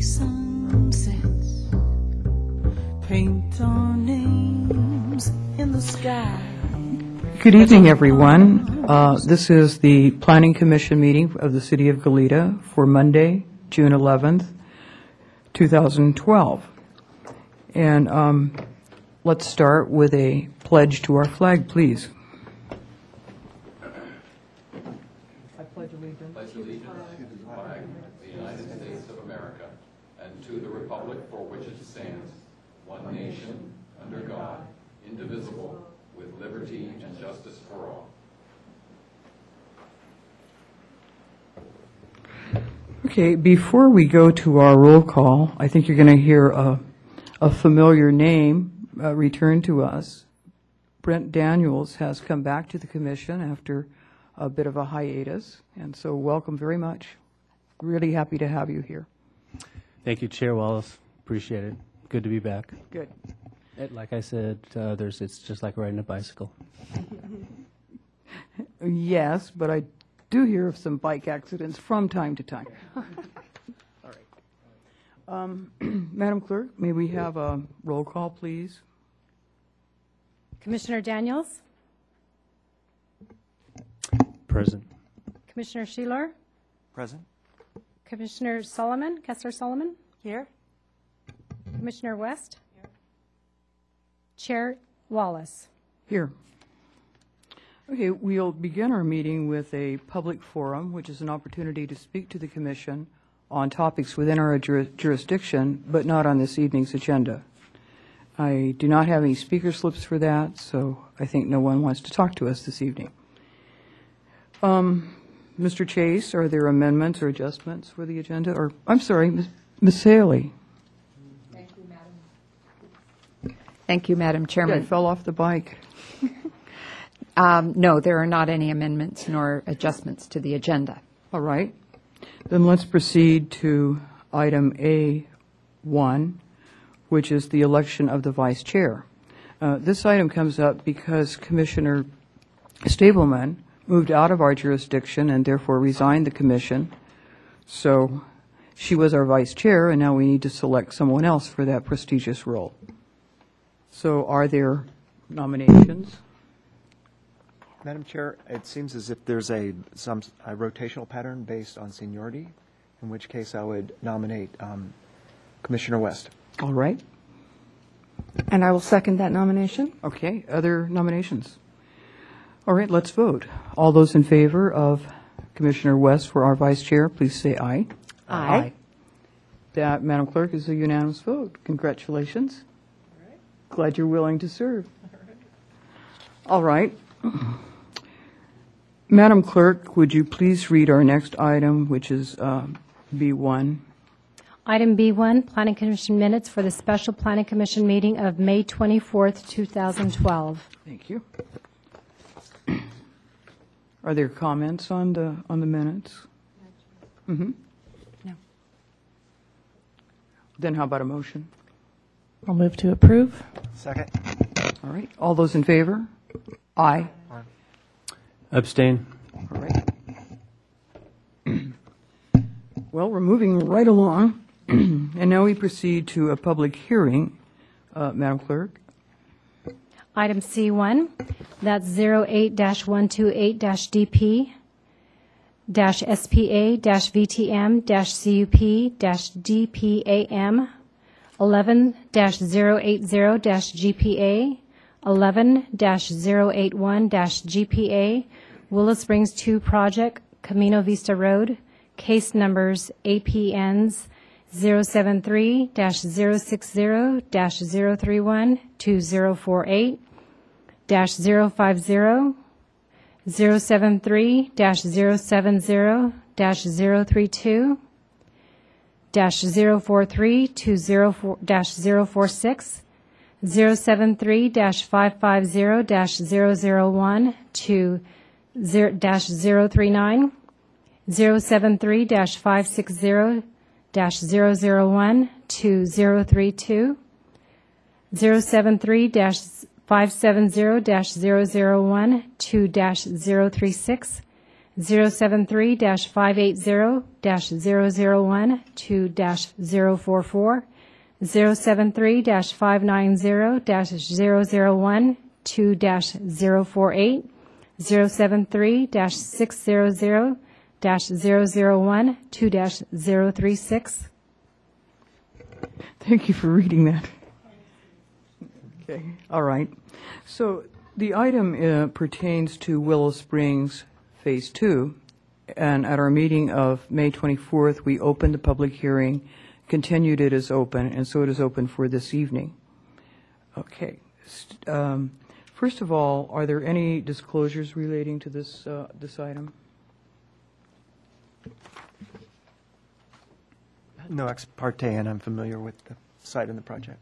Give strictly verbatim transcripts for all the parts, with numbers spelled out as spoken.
sunsets, paint our names in the sky. Good evening, everyone. Uh, This is the Planning Commission meeting of the City of Goleta for Monday, June eleventh, two thousand twelve. And um, let's start with a pledge to our flag, please. I pledge allegiance. Pledge allegiance to the flag of the United States of America and to the republic for which it stands, one nation, under God, indivisible, with liberty and justice for all. Okay, before we go to our roll call, I think you're going to hear a, a familiar name uh, return to us. Brent Daniels has come back to the commission after a bit of a hiatus, and so welcome very much. Really happy to have you here. Thank you, Chair Wallace. Appreciate it. Good to be back. Good. It- Like I said, uh, there's it's just like riding a bicycle. Yes, but I do hear of some bike accidents from time to time. All right. Um, Madam Clerk, may we have a roll call, please? Commissioner Daniels, Present. Commissioner Sheeler, Present. Commissioner Solomon, Kessler Solomon. Here. Commissioner West. Here. Chair Wallace. Here. Okay, we'll begin our meeting with a public forum, which is an opportunity to speak to the Commission on topics within our jur- jurisdiction, but not on this evening's agenda. I do not have any speaker slips for that, so I think no one wants to talk to us this evening. Um, Mister Chase, are there amendments or adjustments for the agenda? Or, I'm sorry, Miz Miz Saley. Thank you, Madam I Chairman. fell off the bike. Um, No, there are not any amendments nor adjustments to the agenda. All right. Then let's proceed to item A one, which is the election of the vice chair. Uh, This item comes up because Commissioner Stableman moved out of our jurisdiction and therefore resigned the commission. So she was our vice chair, and now we need to select someone else for that prestigious role. So are there nominations? Madam Chair, it seems as if there's a, some a rotational pattern based on seniority, in which case I would nominate um, Commissioner West. All right. And I will second that nomination. Okay, other nominations? All right, let's vote. All those in favor of Commissioner West for our vice chair, please say aye. Aye. That, Madam Clerk, is a unanimous vote. Congratulations. Glad you're willing to serve. All right. Madam Clerk, would you please read our next item, which is uh, B one? Item B one, Planning Commission minutes for the special Planning Commission meeting of May twenty-fourth, two thousand twelve. Thank you. Are there comments on the, on the minutes? Mm-hmm. No. Then how about a motion? I'll move to approve. Second. All right. All those in favor? Aye. Abstain. All right. Well, we're moving right along, and now we proceed to a public hearing. Uh, Madam Clerk? Item C one, that's zero eight dash one two eight dash D P dash S P A dash V T M dash C U P dash D P A M eleven dash zero eight zero dash G P A eleven dash zero eight one dash G P A Willow Springs two Project, Camino Vista Road, case numbers A P Ns zero seven three dash zero six zero dash zero three one two zero four eight dash zero five zero zero seven three dash zero seven zero dash zero three two dash zero four three two zero four dash zero four six zero seven three dash five five zero dash zero zero one to zero dash zero three nine zero seven three dash five six zero dash zero zero one to zero three two zero seven three dash five seven zero dash zero zero one to dash zero three six zero seven three dash five eight zero dash zero zero one two dash zero four four, zero seven three dash five nine zero dash zero zero one two dash zero four eight, zero seven three dash six zero zero dash zero zero one two dash zero three six. Thank you for reading that. Okay, all right. So the item uh, pertains to Willow Springs Phase Two, and at our meeting of May twenty-fourth, we opened the public hearing, continued it as open, and so it is open for this evening. Okay. St- Um, first of all, are there any disclosures relating to this uh, this item? No ex parte, and I'm familiar with the site and the project.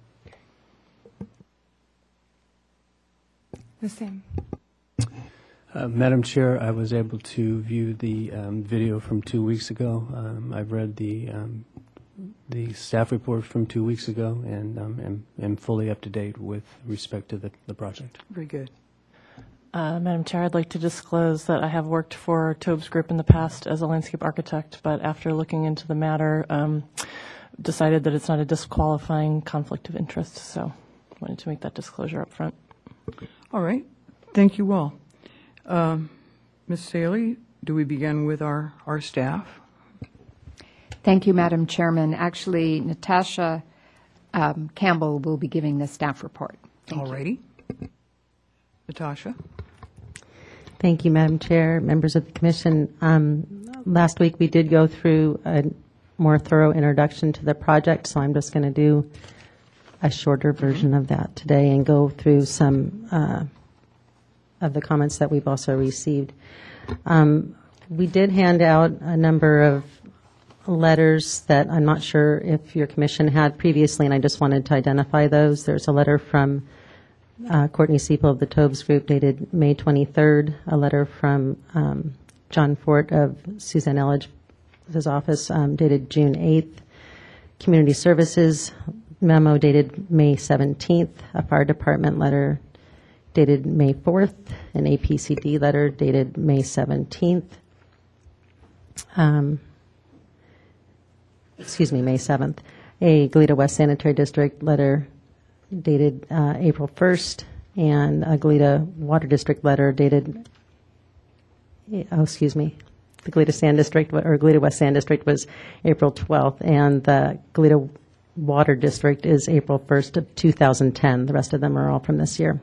The same. Uh, Madam Chair, I was able to view the um, video from two weeks ago. Um, I've read the um, the staff report from two weeks ago, and um, am, am fully up to date with respect to the, the project. Very good. Uh, Madam Chair, I'd like to disclose that I have worked for Tobes Group in the past as a landscape architect, but after looking into the matter, um, decided that it's not a disqualifying conflict of interest, so wanted to make that disclosure up front. All right. Thank you all. Um, Miz Saley, do we begin with our, our staff? Thank you, Madam Chairman. Actually, Natasha um, Campbell will be giving the staff report. Thank All you. righty. Natasha? Thank you, Madam Chair, members of the Commission. Um, last week we did go through a more thorough introduction to the project, so I'm just going to do a shorter version of that today and go through some uh, of the comments that we've also received. Um, we did hand out a number of letters that I'm not sure if your Commission had previously, and I just wanted to identify those. There's a letter from Uh, Courtney Siepel of the Tobes Group dated May twenty-third, a letter from um, John Fort of Suzanne Elledge's office um, dated June eighth, Community Services memo dated May seventeenth, a Fire Department letter dated May fourth, an A P C D letter dated May seventeenth, um, excuse me, May seventh, a Goleta West Sanitary District letter dated uh, April first, and a Goleta Water District letter dated, oh, excuse me, the Goleta Sand District, or Goleta West Sand District was April twelfth, and the Goleta Water District is April first of two thousand ten. The rest of them are all from this year.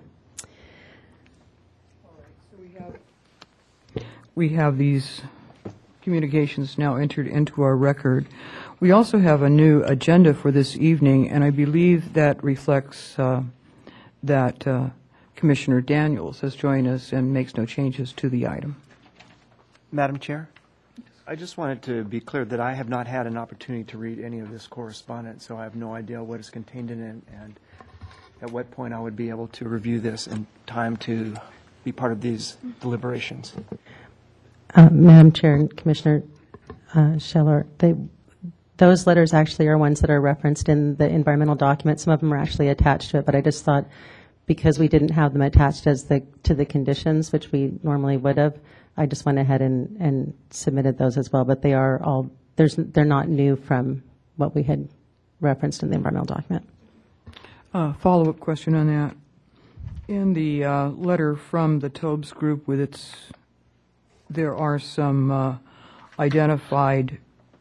We have these communications now entered into our record. We also have a new agenda for this evening, and I believe that reflects uh, that uh, Commissioner Daniels has joined us and makes no changes to the item. Madam Chair, I just wanted to be clear that I have not had an opportunity to read any of this correspondence, so I have no idea what is contained in it and at what point I would be able to review this in time to be part of these deliberations. Uh, Madam Chair and Commissioner uh, Scheller, they those letters actually are ones that are referenced in the environmental document. Some of them are actually attached to it, but I just thought because we didn't have them attached as the to the conditions, which we normally would have, I just went ahead and, and submitted those as well. But they are all there's they're not new from what we had referenced in the environmental document. Uh, follow-up question on that. In the uh, letter from the Tobes Group, with its, there are some uh, identified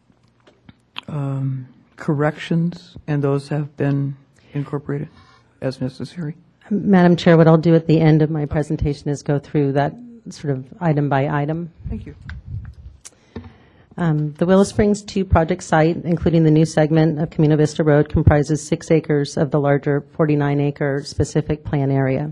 Um, corrections, and those have been incorporated as necessary. Madam Chair, what I'll do at the end of my presentation is go through that sort of item by item. Thank you. Um, the Willow Springs two project site, including the new segment of Camino Vista Road, comprises six acres of the larger forty-nine acre specific plan area.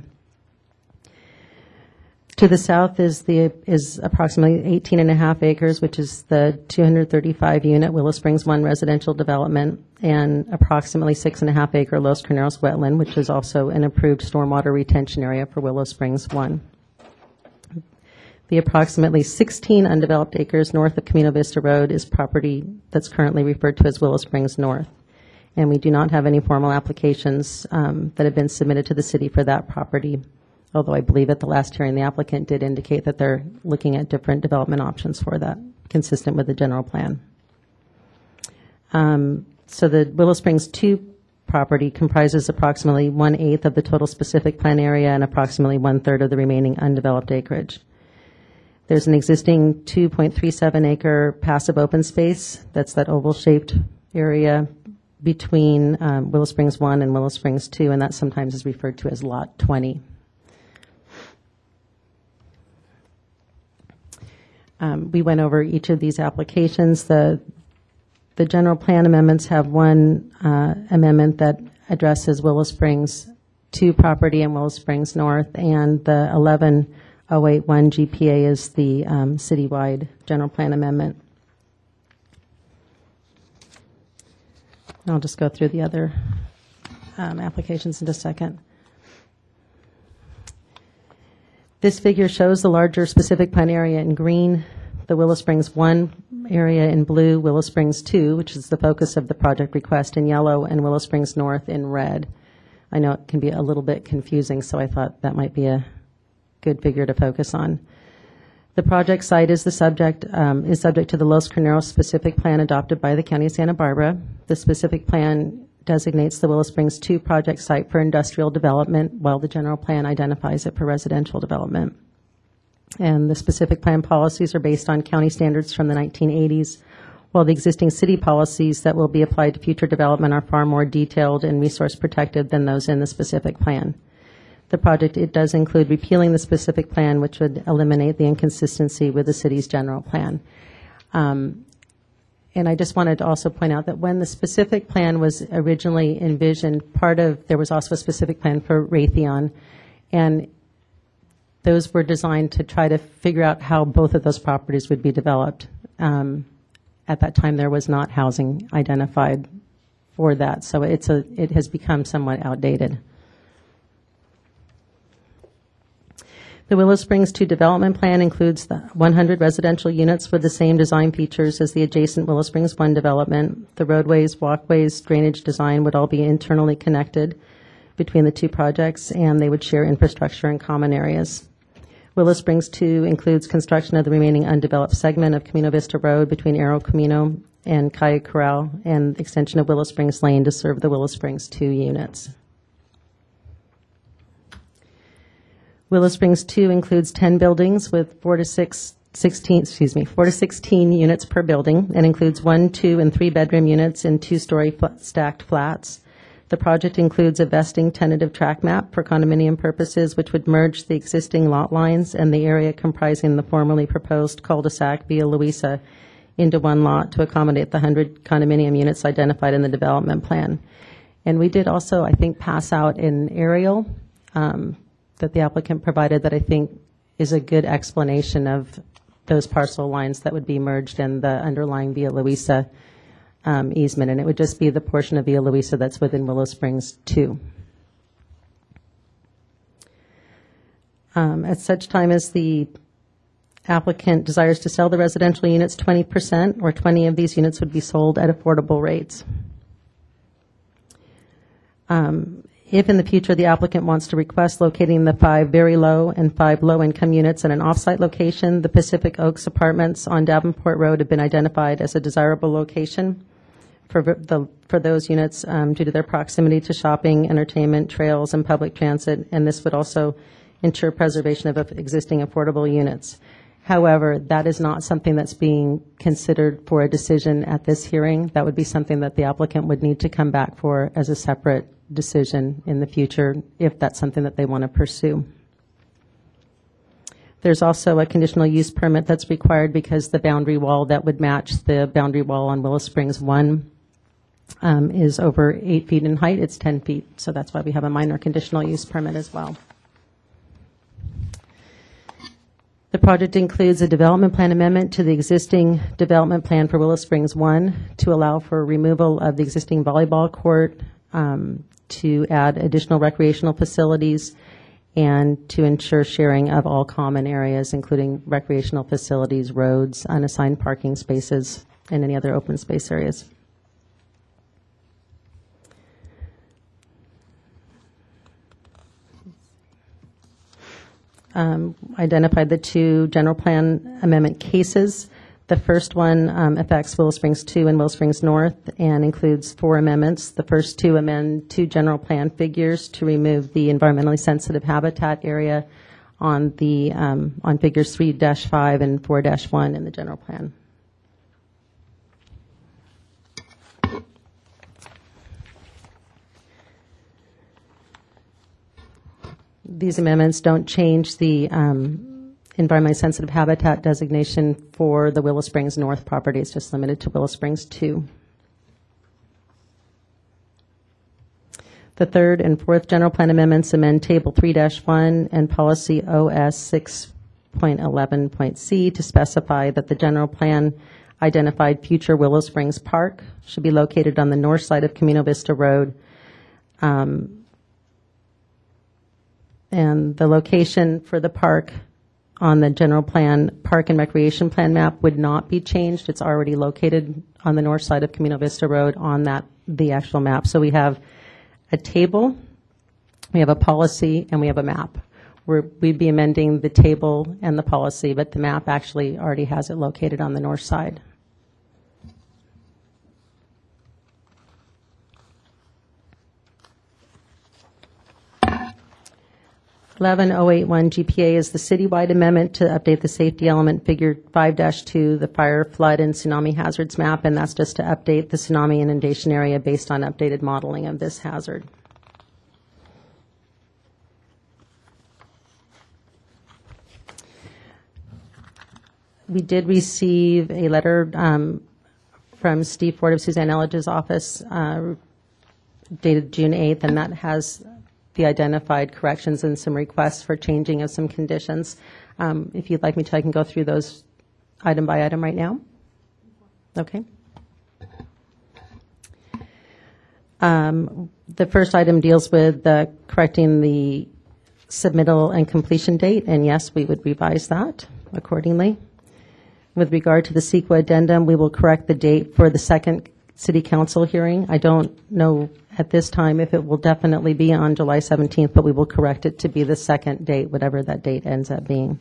To the south is the is approximately eighteen and a half acres, which is the two hundred thirty-five unit Willow Springs one residential development, and approximately six and a half acre Los Carneros wetland, which is also an approved stormwater retention area for Willow Springs one. The approximately sixteen undeveloped acres north of Camino Vista Road is property that's currently referred to as Willow Springs North, and we do not have any formal applications um, that have been submitted to the city for that property. although I believe at the last hearing, the applicant did indicate that they're looking at different development options for that, consistent with the general plan. Um, so the Willow Springs two property comprises approximately one-eighth of the total specific plan area and approximately one-third of the remaining undeveloped acreage. There's an existing two point three seven acre passive open space. That's that oval-shaped area between um, Willow Springs one and Willow Springs two, and that sometimes is referred to as Lot twenty. Um, we went over each of these applications. The The general plan amendments have one uh, amendment that addresses Willow Springs two property in Willow Springs North, and the eleven oh eight one G P A is the um, citywide general plan amendment. I'll just go through the other um, applications in just a second. This figure shows the larger specific plan area in green, the Willow Springs one area in blue, Willow Springs two, which is the focus of the project request, in yellow, and Willow Springs North in red. I know it can be a little bit confusing, so I thought that might be a good figure to focus on. The project site is the subject um, is subject to the Los Carneros specific plan adopted by the County of Santa Barbara. The specific plan designates the Willow Springs two project site for industrial development, while the general plan identifies it for residential development. And the specific plan policies are based on county standards from the nineteen eighties, while the existing city policies that will be applied to future development are far more detailed and resource protected than those in the specific plan. The project, it does include repealing the specific plan, which would eliminate the inconsistency with the city's general plan. Um, and I just wanted to also point out that when the specific plan was originally envisioned, part of, there was also a specific plan for Raytheon, and those were designed to try to figure out how both of those properties would be developed. Um, at that time, there was not housing identified for that, so it's a, it has become somewhat outdated. The Willow Springs two development plan includes the one hundred residential units with the same design features as the adjacent Willow Springs one development. The roadways, walkways, drainage design would all be internally connected between the two projects, and they would share infrastructure and common areas. Willow Springs two includes construction of the remaining undeveloped segment of Camino Vista Road between Arrow Camino and Calle Corral, and extension of Willow Springs Lane to serve the Willow Springs two units. Willow Springs two includes ten buildings with four to six, sixteen, excuse me, four to sixteen units per building, and includes one, two, and three bedroom units in two-story fl- stacked flats. The project includes a vesting tentative track map for condominium purposes, which would merge the existing lot lines and the area comprising the formerly proposed cul-de-sac via Louisa into one lot to accommodate the one hundred condominium units identified in the development plan. And we did also, I think, pass out an aerial um, that the applicant provided that I think is a good explanation of those parcel lines that would be merged in the underlying Via Luisa um, easement, and it would just be the portion of Via Luisa that's within Willow Springs two. Um, at such time as the applicant desires to sell the residential units, twenty percent or twenty of these units would be sold at affordable rates. Um, If in the future the applicant wants to request locating the five very low and five low-income units at an off-site location, the Pacific Oaks Apartments on Davenport Road have been identified as a desirable location for the for those units um, due to their proximity to shopping, entertainment, trails, and public transit, and this would also ensure preservation of existing affordable units. However, that is not something that's being considered for a decision at this hearing. That would be something that the applicant would need to come back for as a separate decision in the future if that's something that they want to pursue. There's also a conditional use permit that's required because the boundary wall that would match the boundary wall on Willow Springs one um, is over eight feet in height. It's ten feet, so that's why we have a minor conditional use permit as well. The project includes a development plan amendment to the existing development plan for Willow Springs one to allow for removal of the existing volleyball court, um, to add additional recreational facilities, and to ensure sharing of all common areas, including recreational facilities, roads, unassigned parking spaces, and any other open space areas. um, identified the two general plan amendment cases. The first one um, affects Willow Springs two and Willow Springs North and includes four amendments. The first two amend two general plan figures to remove the environmentally sensitive habitat area on the um, on figures three dash five and four dash one in the general plan. These amendments don't change the um, environmentally sensitive habitat designation for the Willow Springs North property. It's just limited to Willow Springs two. The third and fourth general plan amendments amend Table three dash one and Policy O S six point eleven point C to specify that the general plan identified future Willow Springs Park should be located on the north side of Camino Vista Road. Um, and the location for the park on the general plan park and recreation plan map would not be changed. It's already located on the north side of Camino Vista Road on that the actual map. So we have a table, we have a policy, and we have a map. We're, we'd be amending the table and the policy, but the map actually already has it located on the north side. eleven oh eight one G P A is the citywide amendment to update the safety element figure five dash two, the fire, flood, and tsunami hazards map, and that's just to update the tsunami inundation area based on updated modeling of this hazard. We did receive a letter um, from Steve Ford of Suzanne Elledge's office uh, dated June eighth, and that has the identified corrections and some requests for changing of some conditions. Um, if you'd like me to, I can go through those item by item right now. Okay. Um, the first item deals with uh, correcting the submittal and completion date, and yes, we would revise that accordingly. With regard to the CEQA addendum, we will correct the date for the second City Council hearing. I don't know at this time if it will definitely be on July seventeenth, but we will correct it to be the second date, whatever that date ends up being.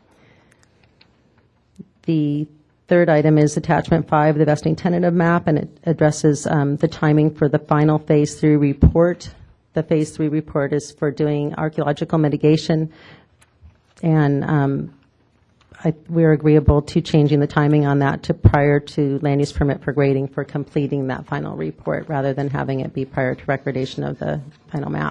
The third item is attachment five, the vesting tentative map, and it addresses um, the timing for the final phase three report. The phase three report is for doing archaeological mitigation, and um, I, we're agreeable to changing the timing on that to prior to land use permit for grading for completing that final report rather than having it be prior to recordation of the final map.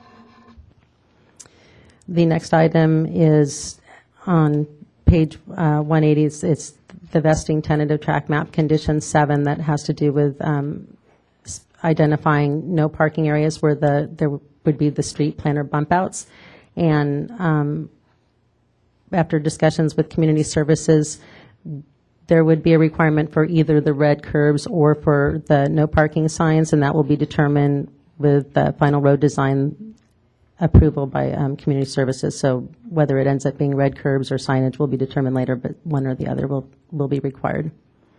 The next item is on page uh, one eighty. It's, it's the vesting tentative track map condition seven that has to do with um, identifying no parking areas where the there would be the street planter bump outs. And um, after discussions with community services, there would be a requirement for either the red curbs or for the no parking signs, and that will be determined with the final road design approval by um, community services. So whether it ends up being red curbs or signage will be determined later, but one or the other will, will be required.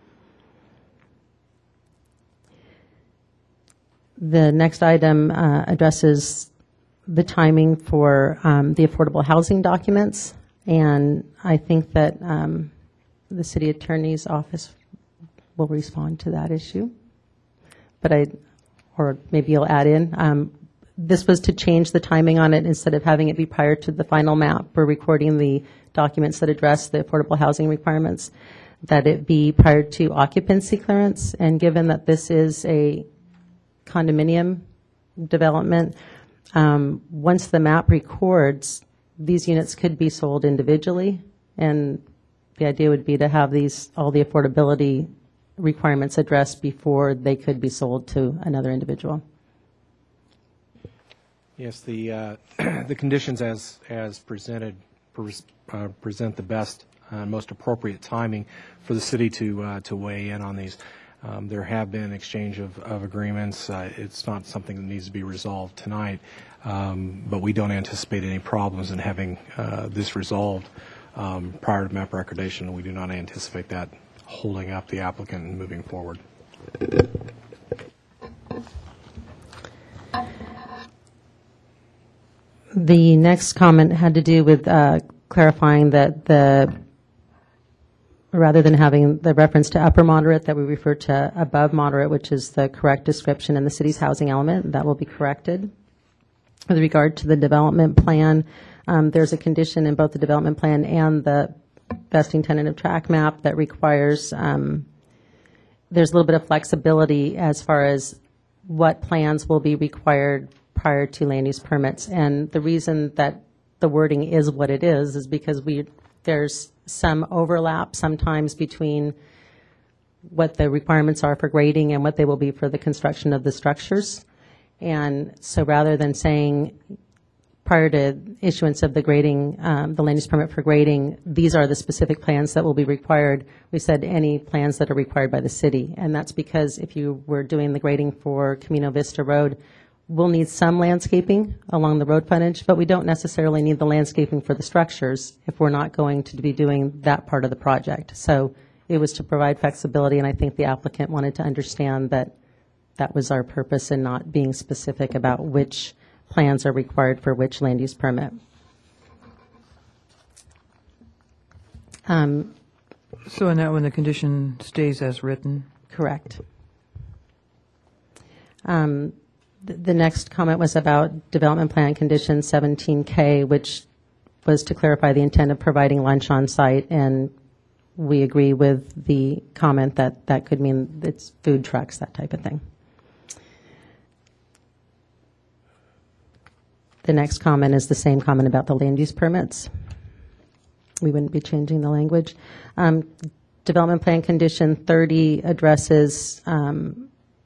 The next item uh, addresses the timing for um, the affordable housing documents. And I think that um, the city attorney's office will respond to that issue. But I, or maybe you'll add in, um, this was to change the timing on it. Instead of having it be prior to the final map, we're recording the documents that address the affordable housing requirements, that it be prior to occupancy clearance. And given that this is a condominium development, um, once the map records, these units could be sold individually, and the idea would be to have these all the affordability requirements addressed before they could be sold to another individual. Yes, the uh, the conditions as as presented pres uh, present the best and uh, most appropriate timing for the city to uh, to weigh in on these. Um, there have been exchange of, of agreements. Uh, it's not something that needs to be resolved tonight, um, but we don't anticipate any problems in having uh, this resolved um, prior to map recordation. We do not anticipate that holding up the applicant and moving forward. The next comment had to do with uh, clarifying that the, rather than having the reference to upper moderate, that we refer to above moderate, which is the correct description in the city's housing element. That will be corrected. With regard to the development plan, um, there's a condition in both the development plan and the vesting tentative track map that requires, um, there's a little bit of flexibility as far as what plans will be required prior to land use permits. And the reason that the wording is what it is is because we there's some overlap sometimes between what the requirements are for grading and what they will be for the construction of the structures. And so rather than saying prior to issuance of the grading, um, the land use permit for grading, these are the specific plans that will be required, we said any plans that are required by the city. And that's because if you were doing the grading for Camino Vista Road, we'll need some landscaping along the road frontage, but we don't necessarily need the landscaping for the structures if we're not going to be doing that part of the project. So it was to provide flexibility, and I think the applicant wanted to understand that that was our purpose in not being specific about which plans are required for which land use permit. Um, So in that one, the condition stays as written? Correct. Um, The the next comment was about development plan condition seventeen K, which was to clarify the intent of providing lunch on site, and we agree with the comment that that could mean it's food trucks, that type of thing. The next comment is the same comment about the land use permits. We wouldn't be changing the language. Um, development plan condition thirty addresses um,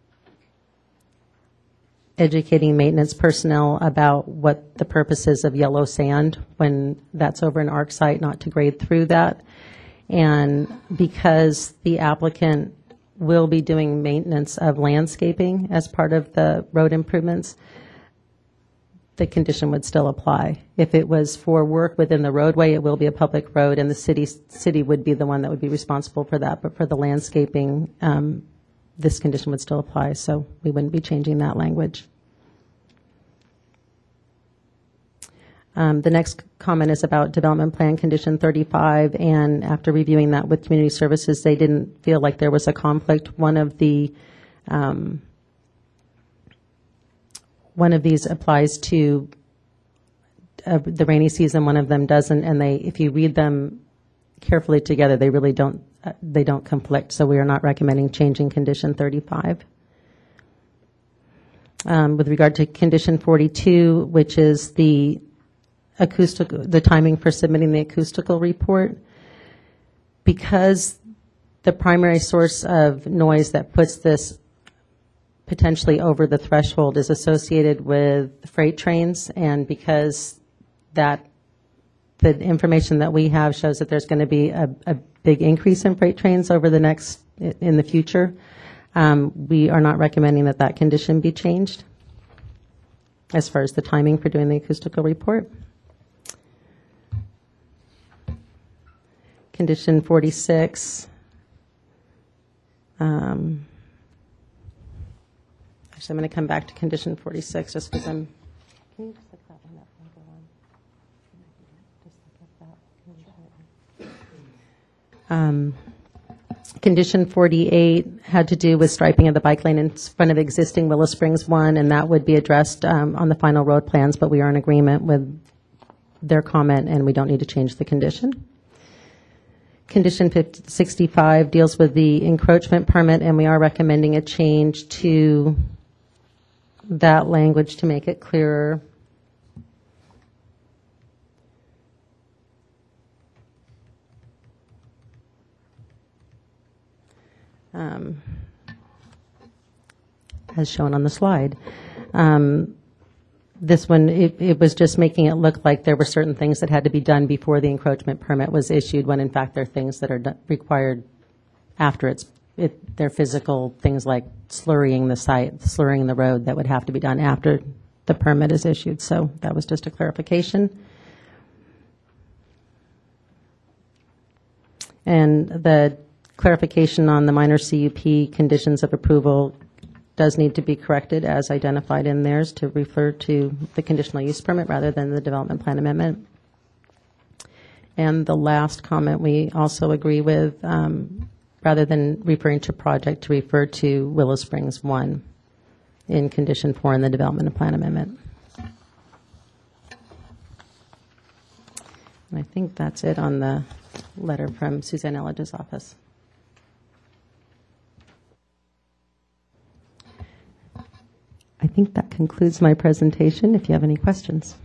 educating maintenance personnel about what the purpose is of yellow sand when that's over an ARC site, not to grade through that. And because the applicant will be doing maintenance of landscaping as part of the road improvements, the condition would still apply. If it was for work within the roadway, it will be a public road, and the city city would be the one that would be responsible for that. But for the landscaping, um, this condition would still apply, so we wouldn't be changing that language. Um, the next comment is about development plan condition thirty-five, and after reviewing that with community services, they didn't feel like there was a conflict. One of the um, one of these applies to uh, the rainy season, one of them doesn't, and they, if you read them carefully together, they really don't uh, they don't conflict. So we are not recommending changing condition thirty-five. Um, with regard to condition forty-two, which is the acoustic, the timing for submitting the acoustical report, because the primary source of noise that puts this potentially over the threshold is associated with freight trains, and because that the information that we have shows that there's going to be a, a big increase in freight trains over the next, in the future, um, we are not recommending that that condition be changed as far as the timing for doing the acoustical report. Condition forty-six. Um, actually, I'm going to come back to condition forty-six just because I'm. Can you just look that one up and go on? Just look at that. Um, condition forty-eight had to do with striping of the bike lane in front of existing Willow Springs one, and that would be addressed um, on the final road plans, but we are in agreement with their comment, and we don't need to change the condition. Condition sixty-five deals with the encroachment permit, and we are recommending a change to that language to make it clearer. Um, as shown on the slide. Um, This one, it, it was just making it look like there were certain things that had to be done before the encroachment permit was issued, when in fact there are things that are do- required after it's, it, they're physical things like slurrying the site, slurrying the road that would have to be done after the permit is issued. So that was just a clarification. And the clarification on the minor C U P conditions of approval does need to be corrected as identified in theirs to refer to the conditional use permit rather than the development plan amendment. And the last comment we also agree with, um, rather than referring to project, to refer to Willow Springs one in condition four in the development plan amendment. And I think that's it on the letter from Suzanne Elledge's office. I think that concludes my presentation, if you have any questions.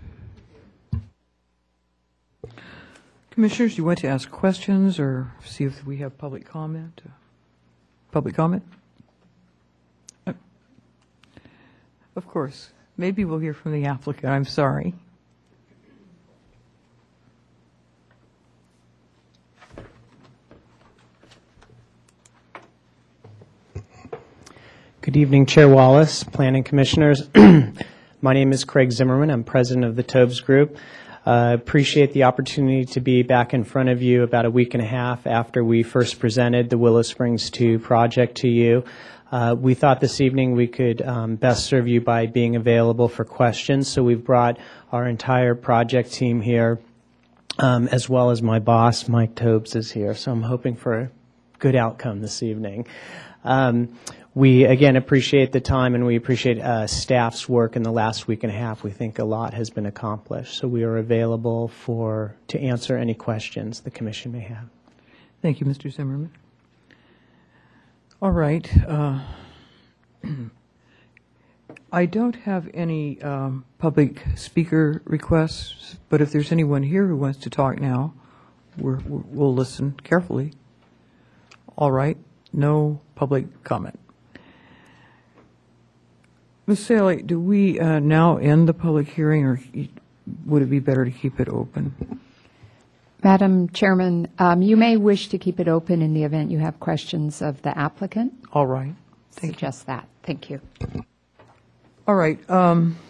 Commissioners, do you want to ask questions or see if we have public comment? Public comment? Uh, Of course. Maybe we'll hear from the applicant. I'm sorry. Good evening, Chair Wallace, Planning Commissioners. My name is Craig Zimmerman. I'm president of the Tobes Group. I uh, appreciate the opportunity to be back in front of you about a week and a half after we first presented the Willow Springs two project to you. Uh, we thought this evening we could um, best serve you by being available for questions, so we've brought our entire project team here, um, as well as my boss, Mike Tobes, is here, so I'm hoping for a good outcome this evening. Um, We, again, appreciate the time, and we appreciate uh, staff's work in the last week and a half. We think a lot has been accomplished, so we are available for to answer any questions the Commission may have. Thank you, Mister Zimmerman. All right. Uh, I don't have any um, public speaker requests, but if there's anyone here who wants to talk now, we're, we'll listen carefully. All right. No public comment. Miz Saley, do we uh, now end the public hearing, or would it be better to keep it open? Madam Chairman, um, you may wish to keep it open in the event you have questions of the applicant. All right. Thank Suggest you. that. Thank you. All right. Um,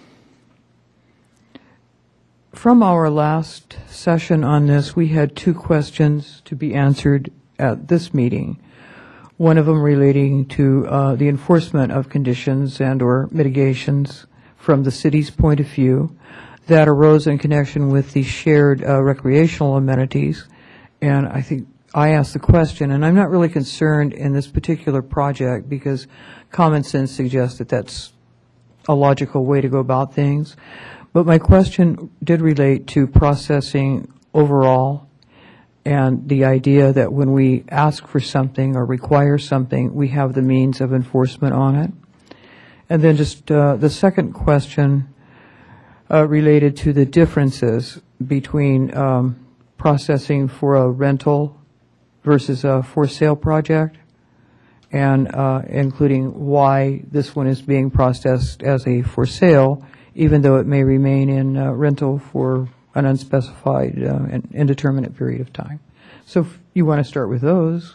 from our last session on this, we had two questions to be answered at this meeting. One of them relating to uh, the enforcement of conditions and or mitigations from the city's point of view that arose in connection with the shared uh, recreational amenities. And I think I asked the question, and I'm not really concerned in this particular project because common sense suggests that that's a logical way to go about things. But my question did relate to processing overall, and the idea that when we ask for something or require something, we have the means of enforcement on it. And then just uh, the second question uh, related to the differences between um, processing for a rental versus a for sale project, and uh, including why this one is being processed as a for sale, even though it may remain in uh, rental for an unspecified uh, and indeterminate period of time. So if you want to start with those.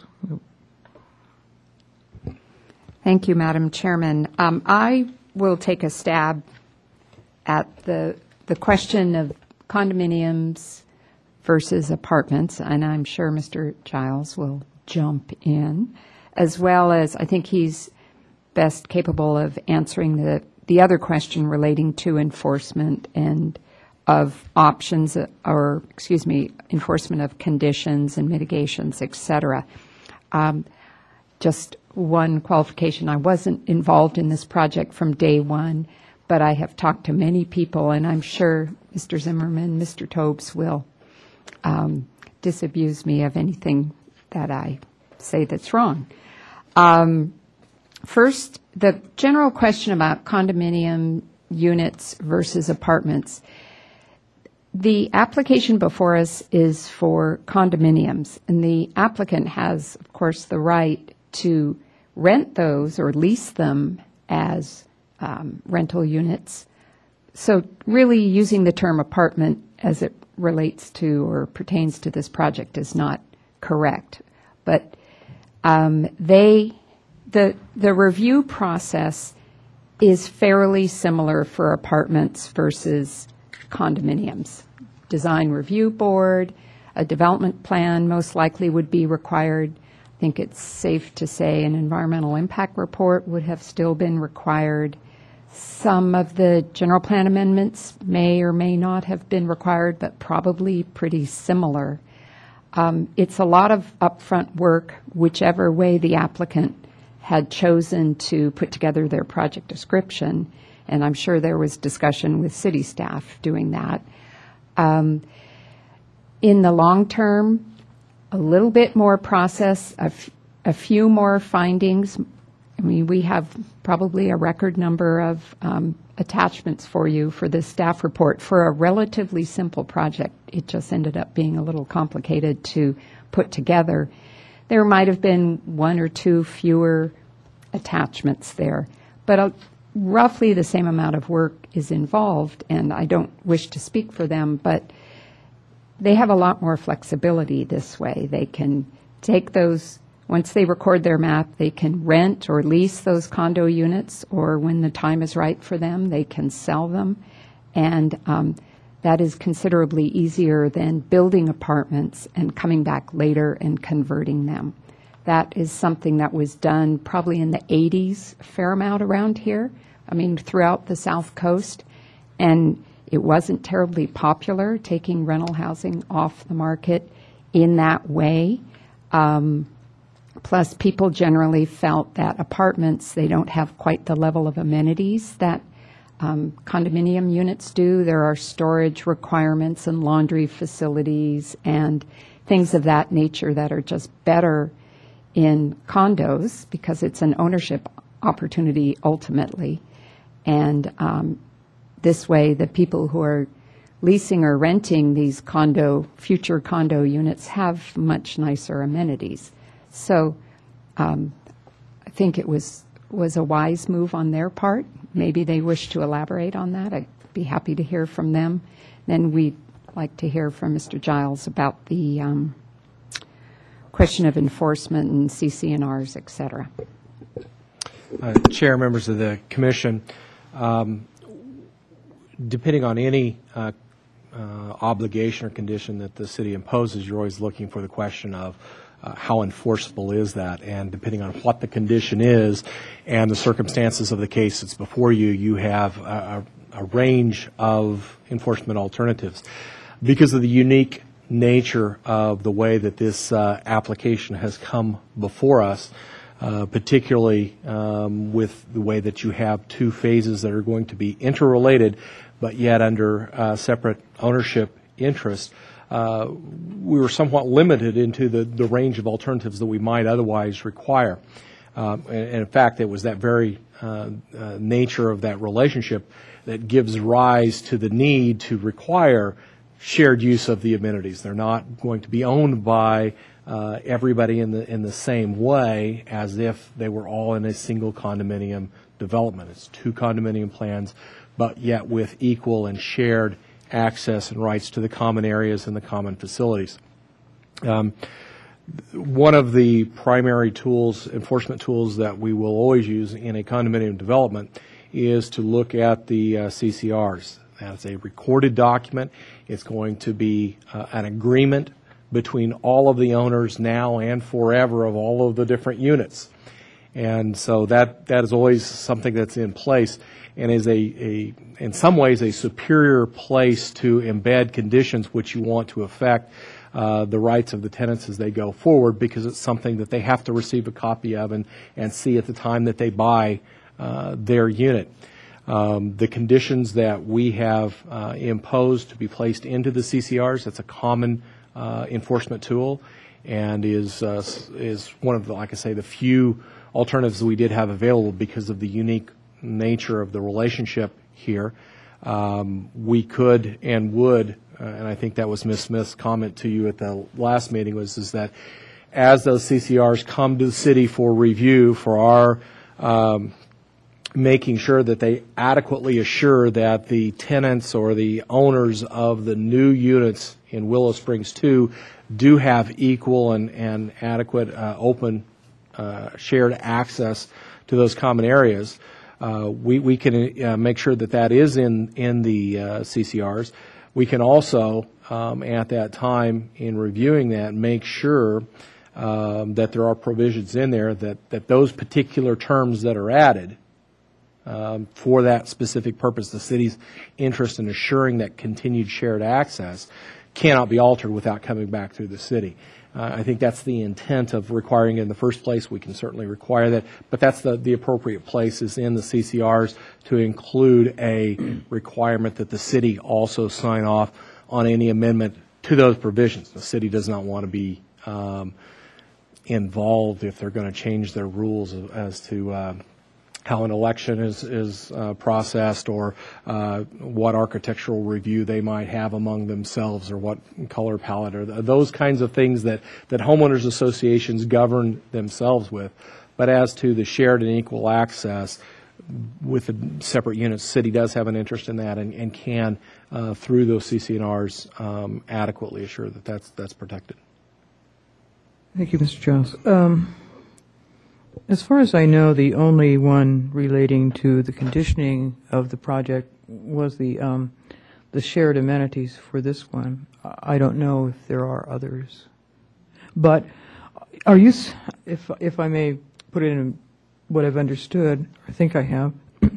Thank you, Madam Chairman. Um, I will take a stab at the the question of condominiums versus apartments, and I'm sure Mister Giles will jump in, as well as I think he's best capable of answering the, the other question relating to enforcement and of options, or, excuse me, enforcement of conditions and mitigations, et cetera. Um, just one qualification, I wasn't involved in this project from day one, but I have talked to many people, and I'm sure Mister Zimmerman, Mister Tobes will um, disabuse me of anything that I say that's wrong. Um, first, the general question about condominium units versus apartments. The application before us is for condominiums, and the applicant has, of course, the right to rent those or lease them as um, rental units. So really using the term apartment as it relates to or pertains to this project is not correct. But um, they, the, the review process is fairly similar for apartments versus condominiums. Design review board, a development plan most likely would be required. I think it's safe to say an environmental impact report would have still been required. Some of the general plan amendments may or may not have been required, but probably pretty similar. Um, it's a lot of upfront work, whichever way the applicant had chosen to put together their project description, and I'm sure there was discussion with city staff doing that. Um, in the long term, a little bit more process, a, f- a few more findings. I mean, we have probably a record number of um, attachments for you for this staff report. For a relatively simple project, it just ended up being a little complicated to put together. There might have been one or two fewer attachments there, but uh, roughly the same amount of work is involved, and I don't wish to speak for them, but they have a lot more flexibility this way. They can take those, once they record their map, they can rent or lease those condo units, or when the time is right for them, they can sell them. And um, that is considerably easier than building apartments and coming back later and converting them. That is something that was done probably in the eighties, a fair amount around here, I mean, throughout the South Coast. And it wasn't terribly popular, taking rental housing off the market in that way. Um, plus, people generally felt that apartments, they don't have quite the level of amenities that um, condominium units do. There are storage requirements and laundry facilities and things of that nature that are just better in condos because it's an ownership opportunity ultimately. And um, this way, the people who are leasing or renting these condo, future condo units have much nicer amenities. So um, I think it was was a wise move on their part. Maybe they wish to elaborate on that. I'd be happy to hear from them. Then we'd like to hear from Mister Giles about the um, question of enforcement and C C N Rs, et cetera. Uh, Chair, members of the Commission, um, depending on any uh, uh, obligation or condition that the city imposes, you're always looking for the question of uh, how enforceable is that, and depending on what the condition is and the circumstances of the case that's before you, you have a, a range of enforcement alternatives. Because of the unique nature of the way that this uh, application has come before us, Uh, particularly um, with the way that you have two phases that are going to be interrelated, but yet under uh, separate ownership interests, uh, we were somewhat limited into the, the range of alternatives that we might otherwise require. Um, and, and in fact, it was that very uh, uh, nature of that relationship that gives rise to the need to require shared use of the amenities. They're not going to be owned by Uh, everybody in the in the same way as if they were all in a single condominium development. It's two condominium plans, but yet with equal and shared access and rights to the common areas and the common facilities. Um, one of the primary tools, enforcement tools that we will always use in a condominium development is to look at the uh, C C Rs. That's a recorded document. It's going to be uh, an agreement between all of the owners now and forever of all of the different units. And so that, that is always something that's in place and is a, a, in some ways, a superior place to embed conditions which you want to affect uh, the rights of the tenants as they go forward, because it's something that they have to receive a copy of and, and see at the time that they buy uh, their unit. Um, the conditions that we have uh, imposed to be placed into the C C Rs, that's a common Uh, enforcement tool, and is uh, is one of the, like I say, the few alternatives we did have available because of the unique nature of the relationship here. Um, we could and would, uh, and I think that was Miz Smith's comment to you at the last meeting, was is that as those C C Rs come to the city for review, for our um, making sure that they adequately assure that the tenants or the owners of the new units in Willow Springs two do have equal and, and adequate uh, open uh, shared access to those common areas. Uh, we, we can uh, make sure that that is in, in the uh, C C Rs. We can also, um, at that time in reviewing that, make sure um, that there are provisions in there that, that those particular terms that are added um, for that specific purpose, the city's interest in assuring that continued shared access, cannot be altered without coming back through the city. Uh, I think that's the intent of requiring it in the first place. We can certainly require that, but that's the, the appropriate place is in the C C Rs to include a requirement that the city also sign off on any amendment to those provisions. The city does not want to be um, involved if they're going to change their rules as to uh, how an election is, is uh, processed, or uh, what architectural review they might have among themselves, or what color palette, or those kinds of things that, that homeowners associations govern themselves with. But as to the shared and equal access with the separate units, the city does have an interest in that, and, and can, uh, through those C C N Rs, um, adequately assure that that's, that's protected. Thank you, Mister Jones. Um, As far as I know, the only one relating to the conditioning of the project was the um, the shared amenities for this one. I don't know if there are others. But are you, s- if if I may put it in what I've understood, I think I have,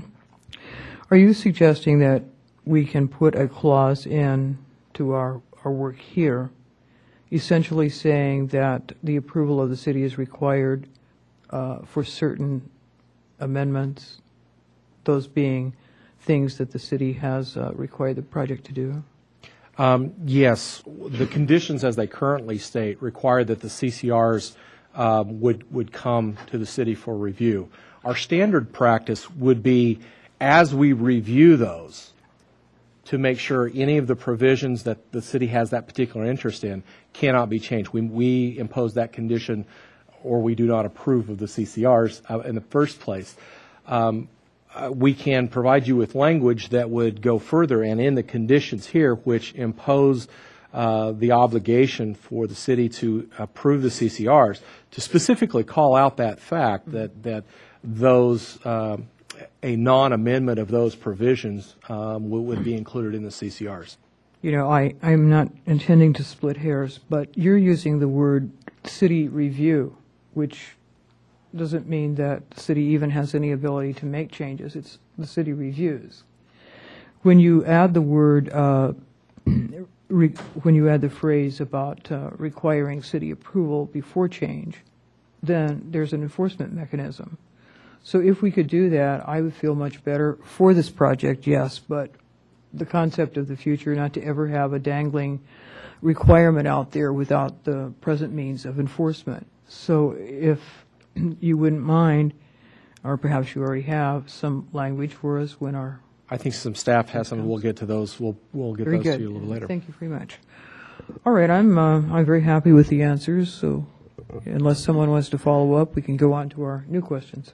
are you suggesting that we can put a clause in to our, our work here, essentially saying that the approval of the city is required Uh, for certain amendments, those being things that the city has uh, required the project to do? Um, yes, the conditions as they currently state require that the C C Rs uh, would would come to the city for review. Our standard practice would be, as we review those, to make sure any of the provisions that the city has that particular interest in cannot be changed. We, we impose that condition, or we do not approve of the C C Rs uh, in the first place. Um, uh, we can provide you with language that would go further, and in the conditions here, which impose uh, the obligation for the city to approve the C C Rs, to specifically call out that fact that that those uh, a non-amendment of those provisions um, would, would be included in the C C Rs. You know, I, I'm not intending to split hairs, but you're using the word city review, which doesn't mean that the city even has any ability to make changes. It's the city reviews. When you add the word, uh, re, when you add the phrase about uh, requiring city approval before change, then there's an enforcement mechanism. So if we could do that, I would feel much better for this project, yes, but the concept of the future, not to ever have a dangling requirement out there without the present means of enforcement. So if you wouldn't mind, or perhaps you already have, some language for us when our... I think some staff has some. We'll get to those. We'll we'll get Very those good. to you a little later. Thank you very much. All right, I'm uh, I'm very happy with the answers. So, unless someone wants to follow up, we can go on to our new questions.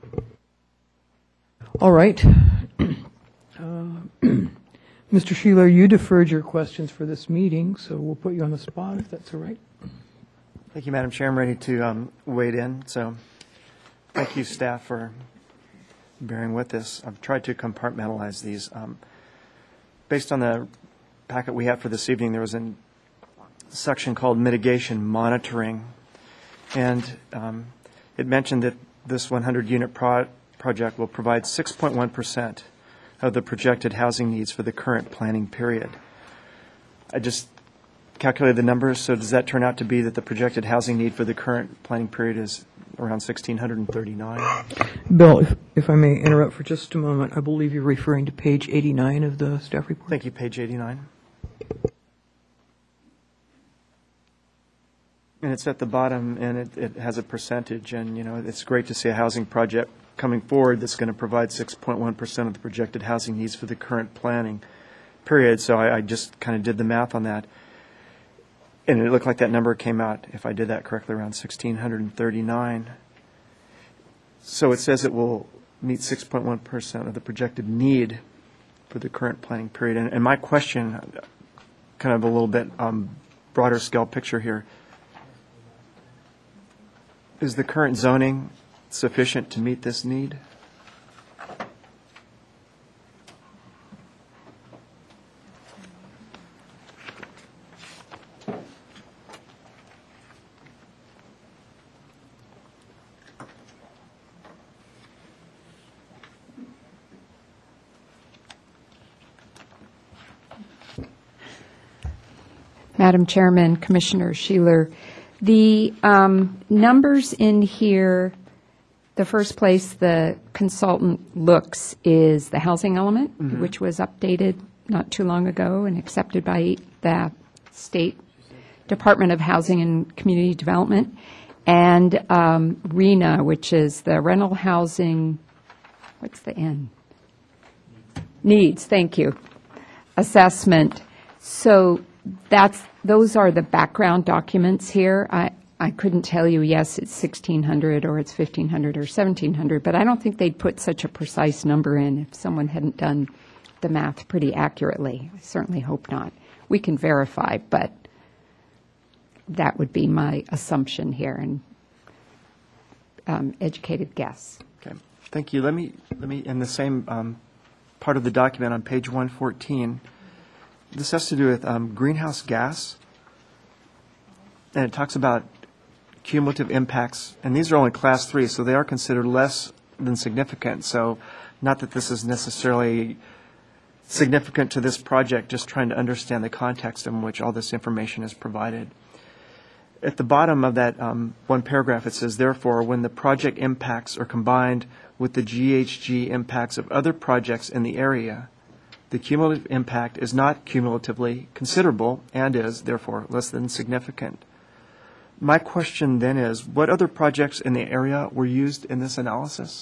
All right, uh, Mister Sheeler, you deferred your questions for this meeting, so we'll put you on the spot if that's all right. Thank you, Madam Chair. I'm ready to um, wade in. So, thank you, staff, for bearing with this. I've tried to compartmentalize these. Um, based on the packet we have for this evening, there was a section called mitigation monitoring, and um, it mentioned that this one hundred unit pro- project will provide six point one percent of the projected housing needs for the current planning period. I just calculated the numbers, so does that turn out to be that the projected housing need for the current planning period is around one thousand six hundred thirty-nine? Bill, if, if I may interrupt for just a moment, I believe you're referring to page eighty-nine of the staff report. Thank you, page eighty-nine. And it's at the bottom, and it, it has a percentage, and, you know, it's great to see a housing project coming forward that's going to provide six point one percent of the projected housing needs for the current planning period. So I, I just kind of did the math on that. And it looked like that number came out, if I did that correctly, around one thousand six hundred thirty-nine. So it says it will meet six point one percent of the projected need for the current planning period. And, and my question, kind of a little bit um, broader scale picture here, is the current zoning sufficient to meet this need? Madam Chairman, Commissioner Sheeler, the um, numbers in here, the first place the consultant looks is the housing element, Mhm. which was updated not too long ago and accepted by the State Department of Housing and Community Development, and um, RENA, which is the rental housing, what's the N? Needs, thank you, assessment. So that's, those are the background documents here. I, I couldn't tell you, yes, it's sixteen hundred or it's fifteen hundred or seventeen hundred, but I don't think they'd put such a precise number in if someone hadn't done the math pretty accurately. I certainly hope not. We can verify, but that would be my assumption here and um, educated guess. Okay, thank you. Let me, let me, in the same um, part of the document on page one fourteen, this has to do with um, greenhouse gas, and it talks about cumulative impacts, and these are only class three, so they are considered less than significant. So not that this is necessarily significant to this project, just trying to understand the context in which all this information is provided. At the bottom of that um, one paragraph, it says, therefore, when the project impacts are combined with the G H G impacts of other projects in the area, the cumulative impact is not cumulatively considerable and is, therefore, less than significant. My question then is, what other projects in the area were used in this analysis?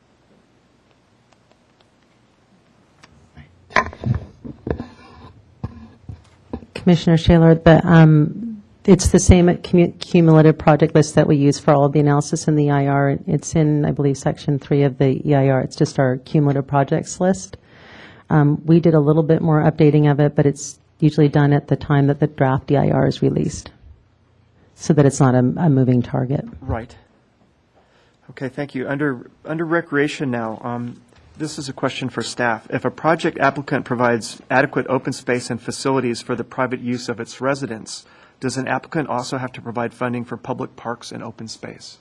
Commissioner Shaler, the, um, it's the same cumu- cumulative project list that we use for all of the analysis in the E I R. It's in, I believe, section three of the E I R. It's just our cumulative projects list. Um, we did a little bit more updating of it, but it's usually done at the time that the draft E I R is released, so that it's not a, a moving target. Right. Okay, thank you. Under under recreation now, um, this is a question for staff. If a project applicant provides adequate open space and facilities for the private use of its residents, does an applicant also have to provide funding for public parks and open space?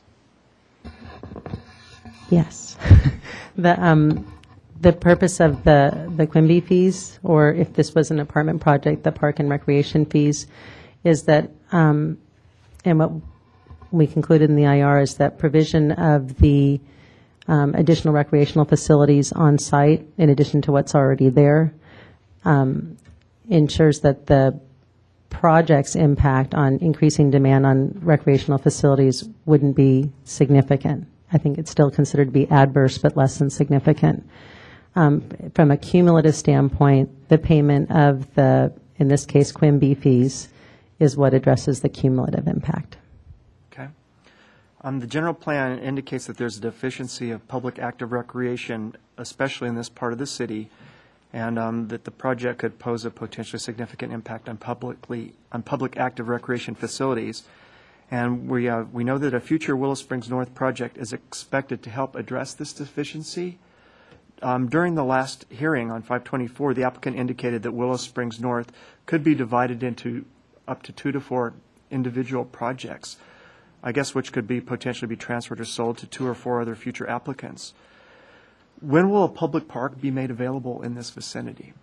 Yes. the um, the purpose of the the Quimby fees, or if this was an apartment project, the park and recreation fees, is that, um, and what we concluded in the I R is that provision of the um, additional recreational facilities on site, in addition to what's already there, um, ensures that the project's impact on increasing demand on recreational facilities wouldn't be significant. I think it's still considered to be adverse, but less than significant. Um, from a cumulative standpoint, the payment of the, in this case, Quimby fees, is what addresses the cumulative impact. Okay. Um, the general plan indicates that there's a deficiency of public active recreation, especially in this part of the city, and um, that the project could pose a potentially significant impact on publicly on public active recreation facilities. And we uh, we know that a future Willow Springs North project is expected to help address this deficiency. Um, during the last hearing on five twenty-four, the applicant indicated that Willow Springs North could be divided into up to two to four individual projects, I guess, which could be potentially be transferred or sold to two or four other future applicants. When will a public park be made available in this vicinity?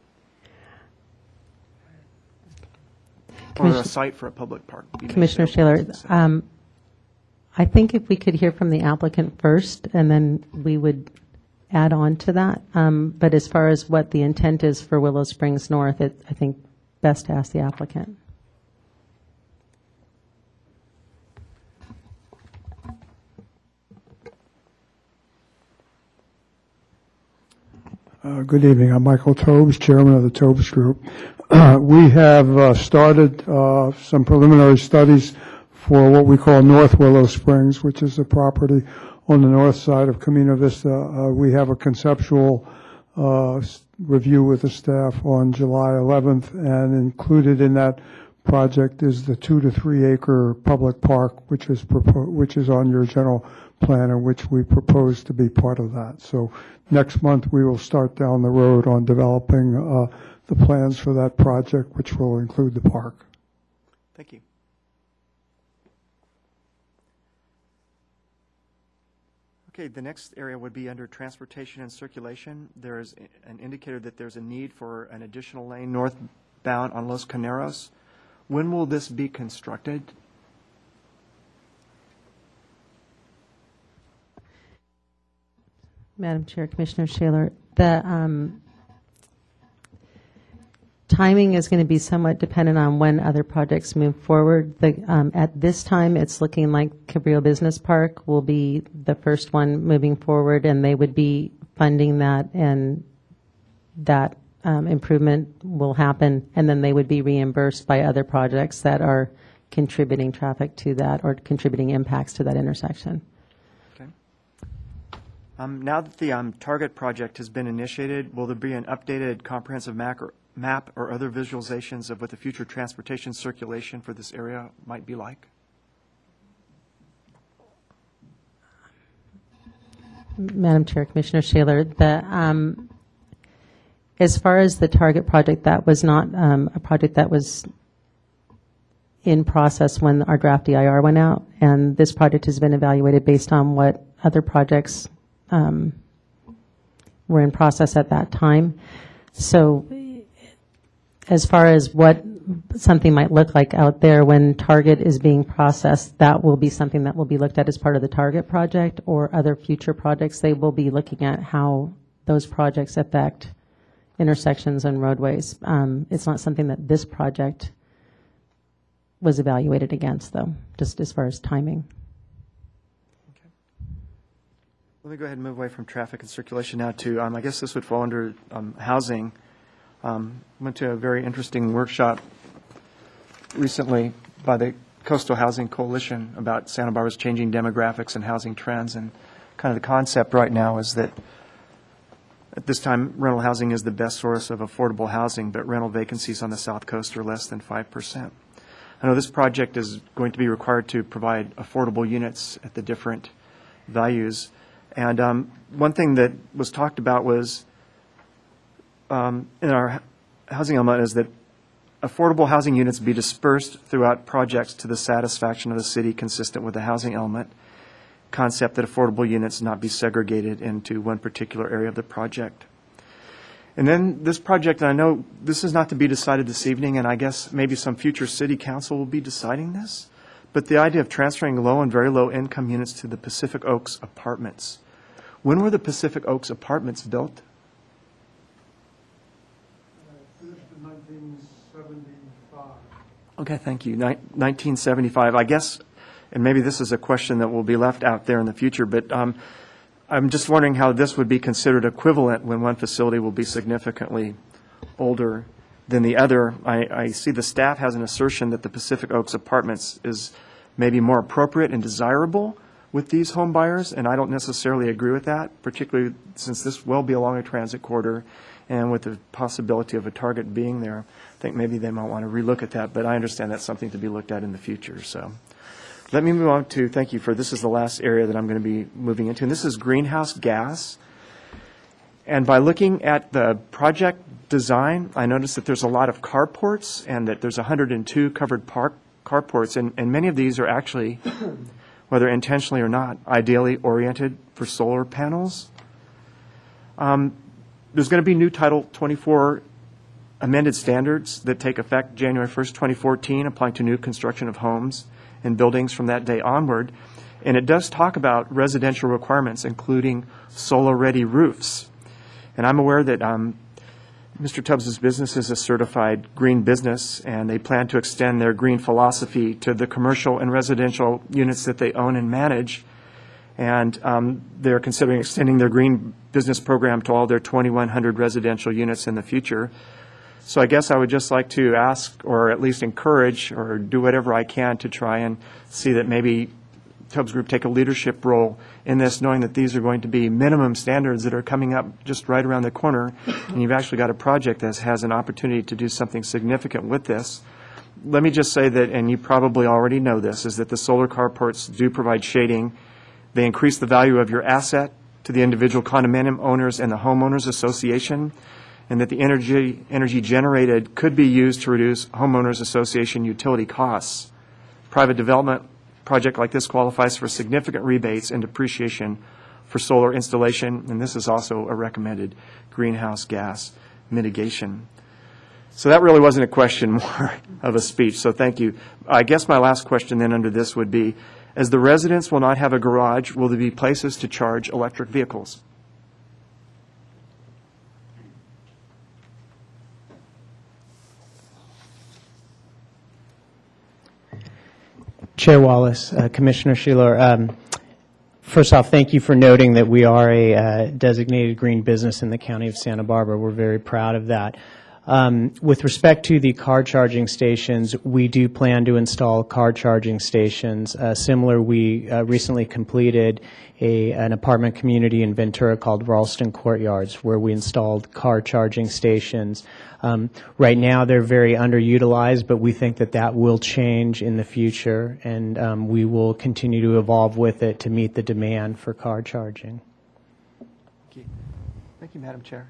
Or a site for a public park be made Commissioner available in Shaler, this vicinity? um, I think if we could hear from the applicant first, and then we would add on to that. Um, but as far as what the intent is for Willow Springs North, it, I think best to ask the applicant. Uh, good evening. I'm Michael Tobes, chairman of the Tobes Group. Uh, we have uh, started uh, some preliminary studies for what we call North Willow Springs, which is the property on the north side of Camino Vista. Uh, we have a conceptual uh, review with the staff on July eleventh, and included in that project is the two to three acre public park, which is propo- which is on your general plan, and which we propose to be part of that. So next month we will start down the road on developing uh, the plans for that project, which will include the park. Thank you. Okay, the next area would be under transportation and circulation. There is an indicator that there's a need for an additional lane northbound on Los Caneros. When will this be constructed? Madam Chair, Commissioner Shaler, the um, timing is going to be somewhat dependent on when other projects move forward. The, um, at this time, it's looking like Cabrillo Business Park will be the first one moving forward, and they would be funding that, and that um, improvement will happen, and then they would be reimbursed by other projects that are contributing traffic to that or contributing impacts to that intersection. Um, now that the um, Target project has been initiated, will there be an updated comprehensive map or, map or other visualizations of what the future transportation circulation for this area might be like? Madam Chair, Commissioner Shaler, the, um, as far as the Target project, that was not um, a project that was in process when our draft D I R went out, and this project has been evaluated based on what other projects Um, were in process at that time. So as far as what something might look like out there when Target is being processed, that will be something that will be looked at as part of the Target project or other future projects. They will be looking at how those projects affect intersections and roadways. Um, it's not something that this project was evaluated against, though, just as far as timing. Let me go ahead and move away from traffic and circulation now to, um, I guess this would fall under um, housing. Um, went to a very interesting workshop recently by the Coastal Housing Coalition about Santa Barbara's changing demographics and housing trends. And kind of the concept right now is that at this time, rental housing is the best source of affordable housing, but rental vacancies on the South Coast are less than five percent. I know this project is going to be required to provide affordable units at the different values. And um, one thing that was talked about was um, in our housing element is that affordable housing units be dispersed throughout projects to the satisfaction of the city, consistent with the housing element concept that affordable units not be segregated into one particular area of the project. And then this project, and I know this is not to be decided this evening, and I guess maybe some future city council will be deciding this, but the idea of transferring low and very low income units to the Pacific Oaks apartments. When were the Pacific Oaks apartments built? Finished in nineteen seventy-five. Okay, thank you. Nin- nineteen seventy-five. I guess, and maybe this is a question that will be left out there in the future, but um, I'm just wondering how this would be considered equivalent when one facility will be significantly older than the other. I, I see the staff has an assertion that the Pacific Oaks apartments is maybe more appropriate and desirable with these home buyers, and I don't necessarily agree with that, particularly since this will be along a transit corridor and with the possibility of a Target being there. I think maybe they might want to relook at that, but I understand that's something to be looked at in the future. So let me move on to, thank you for, this is the last area that I'm going to be moving into, and this is greenhouse gas. And by looking at the project design, I noticed that there's a lot of carports and that there's one hundred two covered park carports, and, and many of these are actually, whether intentionally or not, ideally oriented for solar panels. Um, there's going to be new Title twenty-four amended standards that take effect January first, twenty fourteen, applying to new construction of homes and buildings from that day onward. And it does talk about residential requirements, including solar-ready roofs. And I'm aware that um, Mister Tubbs' business is a certified green business, and they plan to extend their green philosophy to the commercial and residential units that they own and manage. And um, they're considering extending their green business program to all their twenty-one hundred residential units in the future. So I guess I would just like to ask, or at least encourage, or do whatever I can to try and see that maybe Tubbs Group take a leadership role in this, knowing that these are going to be minimum standards that are coming up just right around the corner, and you've actually got a project that has an opportunity to do something significant with this. Let me just say that, and you probably already know this, is that the solar carports do provide shading. They increase the value of your asset to the individual condominium owners and the homeowners association, and that the energy energy generated could be used to reduce homeowners association utility costs. Private development project like this qualifies for significant rebates and depreciation for solar installation, and this is also a recommended greenhouse gas mitigation. So that really wasn't a question, more of a speech, so thank you. I guess my last question then under this would be, as the residents will not have a garage, will there be places to charge electric vehicles? Chair Wallace, uh, Commissioner Sheeler, um, first off, thank you for noting that we are a uh, designated green business in the County of Santa Barbara. We're very proud of that. Um, with respect to the car charging stations, we do plan to install car charging stations. Uh, similar, we uh, recently completed a, an apartment community in Ventura called Ralston Courtyards, where we installed car charging stations. Um, right now, they're very underutilized, but we think that that will change in the future, and um, we will continue to evolve with it to meet the demand for car charging. Thank you, Thank you Madam Chair.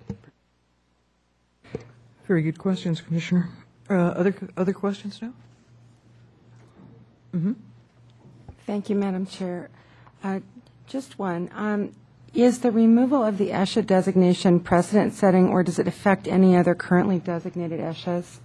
Very good questions, Commissioner. Uh, other other questions now? Mm-hmm. Thank you, Madam Chair. Uh, just one. Um, is the removal of the ESHA designation precedent setting, or does it affect any other currently designated ESHAs?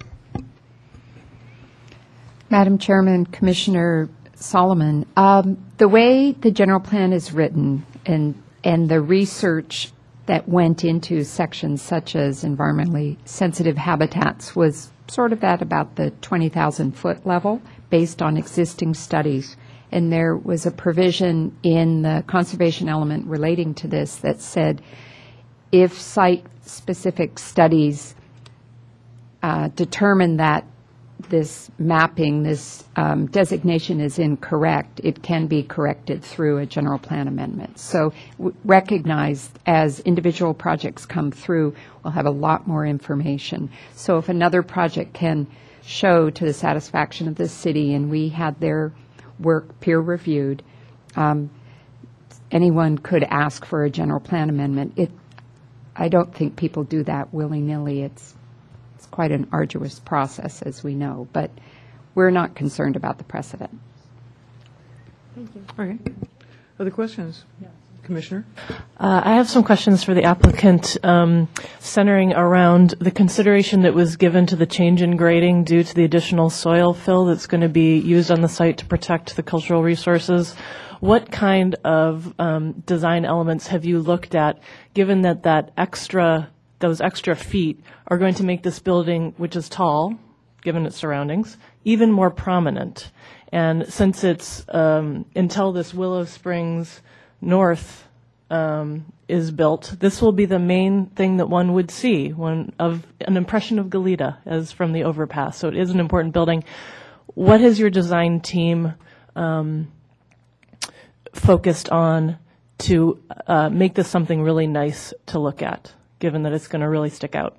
Madam Chairman, Commissioner Solomon, um, the way the general plan is written and and the research that went into sections such as environmentally sensitive habitats was sort of at about the twenty thousand foot level based on existing studies. And there was a provision in the conservation element relating to this that said if site-specific studies uh, determine that this mapping, this um, designation is incorrect, it can be corrected through a general plan amendment. So w- recognize as individual projects come through, we'll have a lot more information. So if another project can show to the satisfaction of the city, and we had their work peer reviewed, um, anyone could ask for a general plan amendment. It, I don't think people do that willy-nilly. It's It's quite an arduous process, as we know, but we're not concerned about the precedent. Thank you. All right. Other questions? Yes. Commissioner? Uh, I have some questions for the applicant um, centering around the consideration that was given to the change in grading due to the additional soil fill that's going to be used on the site to protect the cultural resources. What kind of um, design elements have you looked at, given that that extra those extra feet are going to make this building, which is tall, given its surroundings, even more prominent? And since it's, um, until this Willow Springs North um, is built, this will be the main thing that one would see, one of an impression of Goleta as from the overpass. So it is an important building. What has your design team um, focused on to uh, make this something really nice to look at, given that it's going to really stick out?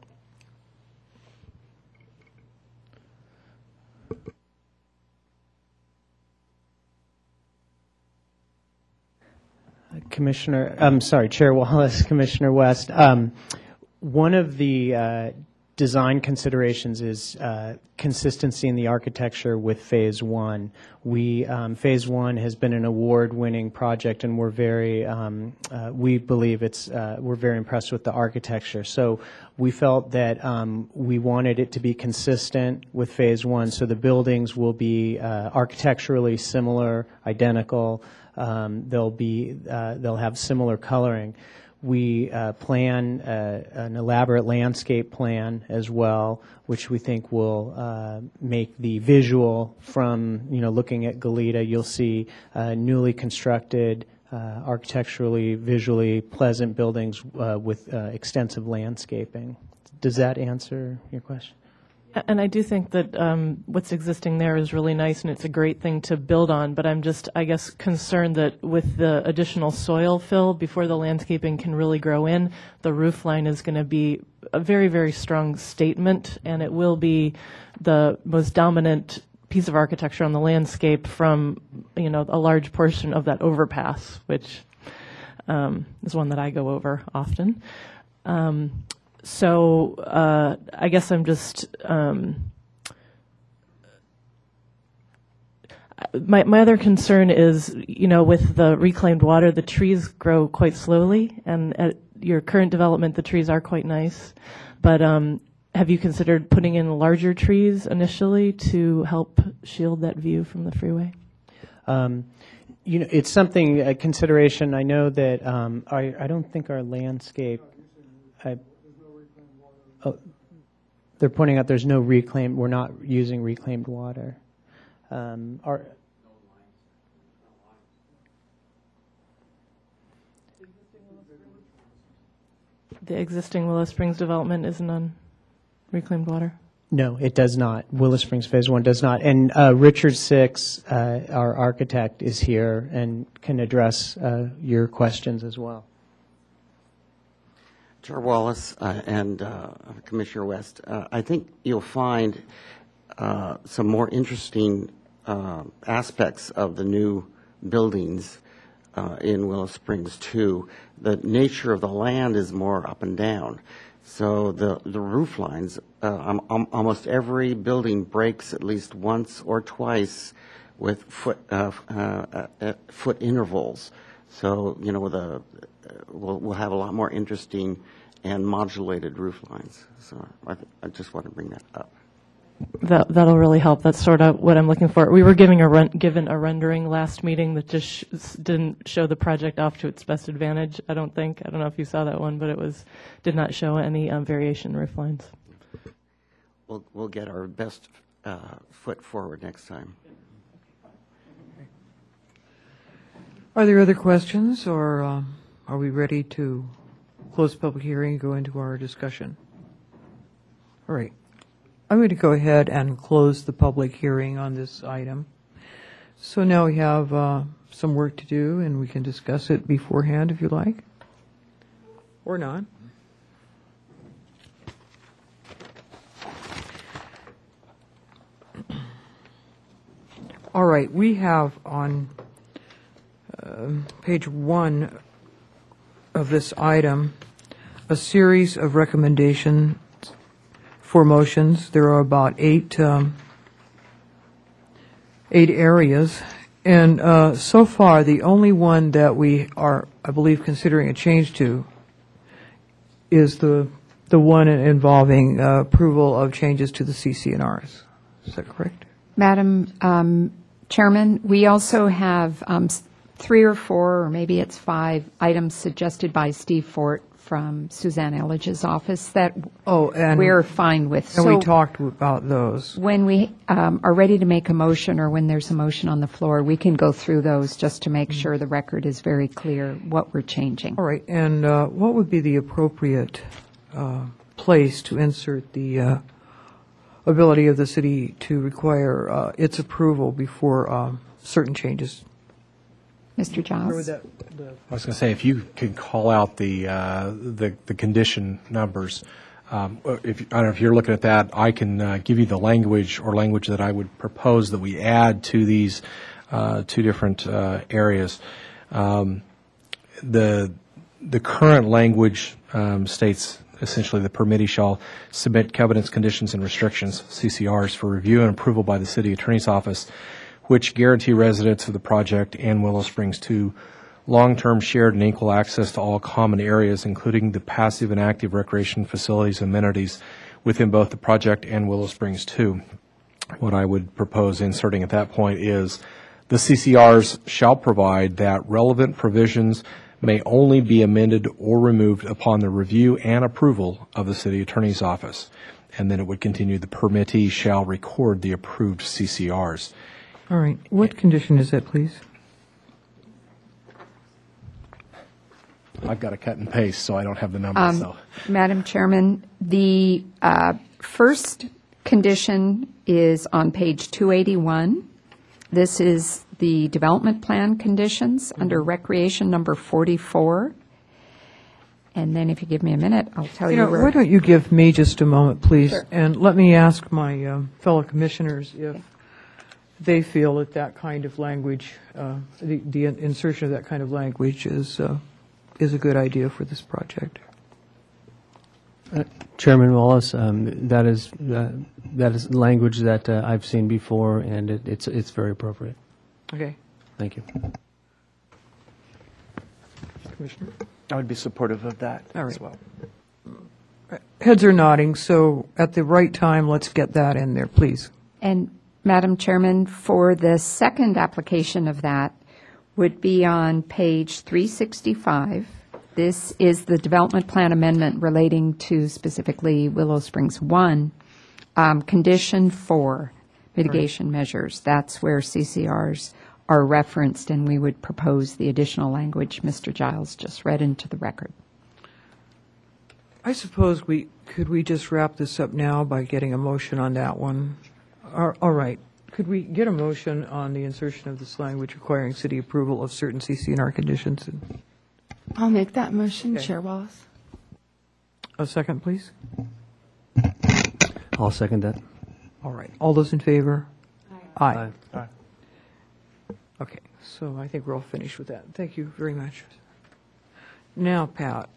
Commissioner, I'm sorry, Chair Wallace, Commissioner West. Um, one of the uh, design considerations is uh, consistency in the architecture with Phase One. We um, Phase One has been an award-winning project, and we're very, um, uh, we believe it's, uh, we're very impressed with the architecture. So we felt that um, we wanted it to be consistent with Phase One, so the buildings will be uh, architecturally similar, identical. Um, they'll be, uh, they'll have similar coloring. We uh, plan uh, an elaborate landscape plan as well, which we think will uh, make the visual from, you know, looking at Goleta, you'll see uh, newly constructed, uh, architecturally, visually pleasant buildings uh, with uh, extensive landscaping. Does that answer your question? And I do think that um, what's existing there is really nice, and it's a great thing to build on, but I'm just, I guess, concerned that with the additional soil fill, before the landscaping can really grow in, the roof line is going to be a very, very strong statement, and it will be the most dominant piece of architecture on the landscape from, you know, a large portion of that overpass, which um, is one that I go over often. Um, So uh, I guess I'm just um, my my other concern is, you know, with the reclaimed water, the trees grow quite slowly, and at your current development, the trees are quite nice. But um, have you considered putting in larger trees initially to help shield that view from the freeway? Um, you know, it's something, a consideration. I know that um, I, I don't think our landscape, I, oh, they're pointing out there's no reclaimed, we're not using reclaimed water. Um, our, The existing Willow Springs development isn't on reclaimed water? No, it does not. Willow Springs Phase One does not. And uh, Richard Six, uh, our architect, is here and can address uh, your questions as well. Chair Wallace uh, and uh, Commissioner West, uh, I think you'll find uh, some more interesting uh, aspects of the new buildings uh, in Willow Springs Two. The nature of the land is more up and down. So the, the roof lines, uh, um, um, almost every building breaks at least once or twice with foot, uh, uh, uh, foot intervals. So, you know, the, uh, we'll, we'll have a lot more interesting and modulated roof lines. So I, th- I just want to bring that up. That, that'll really help. That's sort of what I'm looking for. We were giving a run, given a rendering last meeting that just sh- didn't show the project off to its best advantage, I don't think. I don't know if you saw that one, but it was did not show any um, variation in roof lines. We'll, we'll get our best uh, foot forward next time. Are there other questions, or um, are we ready to close the public hearing and go into our discussion? All right. I'm going to go ahead and close the public hearing on this item. So now we have uh, some work to do, and we can discuss it beforehand if you like, or not. All right, we have on uh, page one of this item a series of recommendations for motions. There are about eight um, eight areas, and uh, so far the only one that we are, I believe, considering a change to is the the one involving uh, approval of changes to the C C N Rs. Is that correct? Madam um, Chairman, we also have um, s- three or four, or maybe it's five, items suggested by Steve Fort from Suzanne Elledge's office that Oh, and we're fine with. And So we talked about those. when we um, are ready to make a motion, or when there's a motion on the floor, we can go through those just to make sure the record is very clear what we're changing. All right, and uh, what would be the appropriate uh, place to insert the uh, ability of the city to require uh, its approval before um, certain changes? Mister Where would Giles? that- the- I was going to say, if you could call out the uh, the, the condition numbers, um, if I don't know if you're looking at that, I can uh, give you the language or language that I would propose that we add to these uh, two different uh, areas. Um, the the current language um, states essentially the permittee shall submit covenants, conditions, and restrictions (C C Rs) for review and approval by the city attorney's office, which guarantee residents of the project and Willow Springs two long-term shared and equal access to all common areas, including the passive and active recreation facilities and amenities within both the project and Willow Springs two. What I would propose inserting at that point is the C C Rs shall provide that relevant provisions may only be amended or removed upon the review and approval of the city attorney's office. And then it would continue, the permittee shall record the approved C C Rs. All right, what condition is that, please? I've got to cut and paste, so I don't have the numbers. Um, so. Madam Chairman, the uh, first condition is on page two eighty-one. This is the development plan conditions under recreation number forty-four. And then if you give me a minute, I'll tell you, You know, where. why don't you give me just a moment, please? Sure. And let me ask my um, fellow commissioners if they feel that that kind of language, uh, the the insertion of that kind of language is uh, is a good idea for this project. Uh, Chairman Wallace, um, that is uh, that is language that uh, I've seen before, and it, it's it's very appropriate. Okay. Thank you. Commissioner? I would be supportive of that All right. as well. heads are nodding, so at the right time, let's get that in there, please. And Madam Chairman, for the second application of that would be on page three sixty-five. This is the development plan amendment relating to specifically Willow Springs one, um, condition four, mitigation measures. That's where C C Rs are referenced, and we would propose the additional language Mister Giles just read into the record. I suppose we, could we just wrap this up now by getting a motion on that one? All all right. Could we get a motion on the insertion of this language requiring city approval of certain C C N R conditions? I'll make that motion, Okay. Chair Wallace. A second, please. I'll second that. All right. All those in favor? Aye. Aye. Aye. Okay, so I think we're all finished with that. Thank you very much. Now, Pat.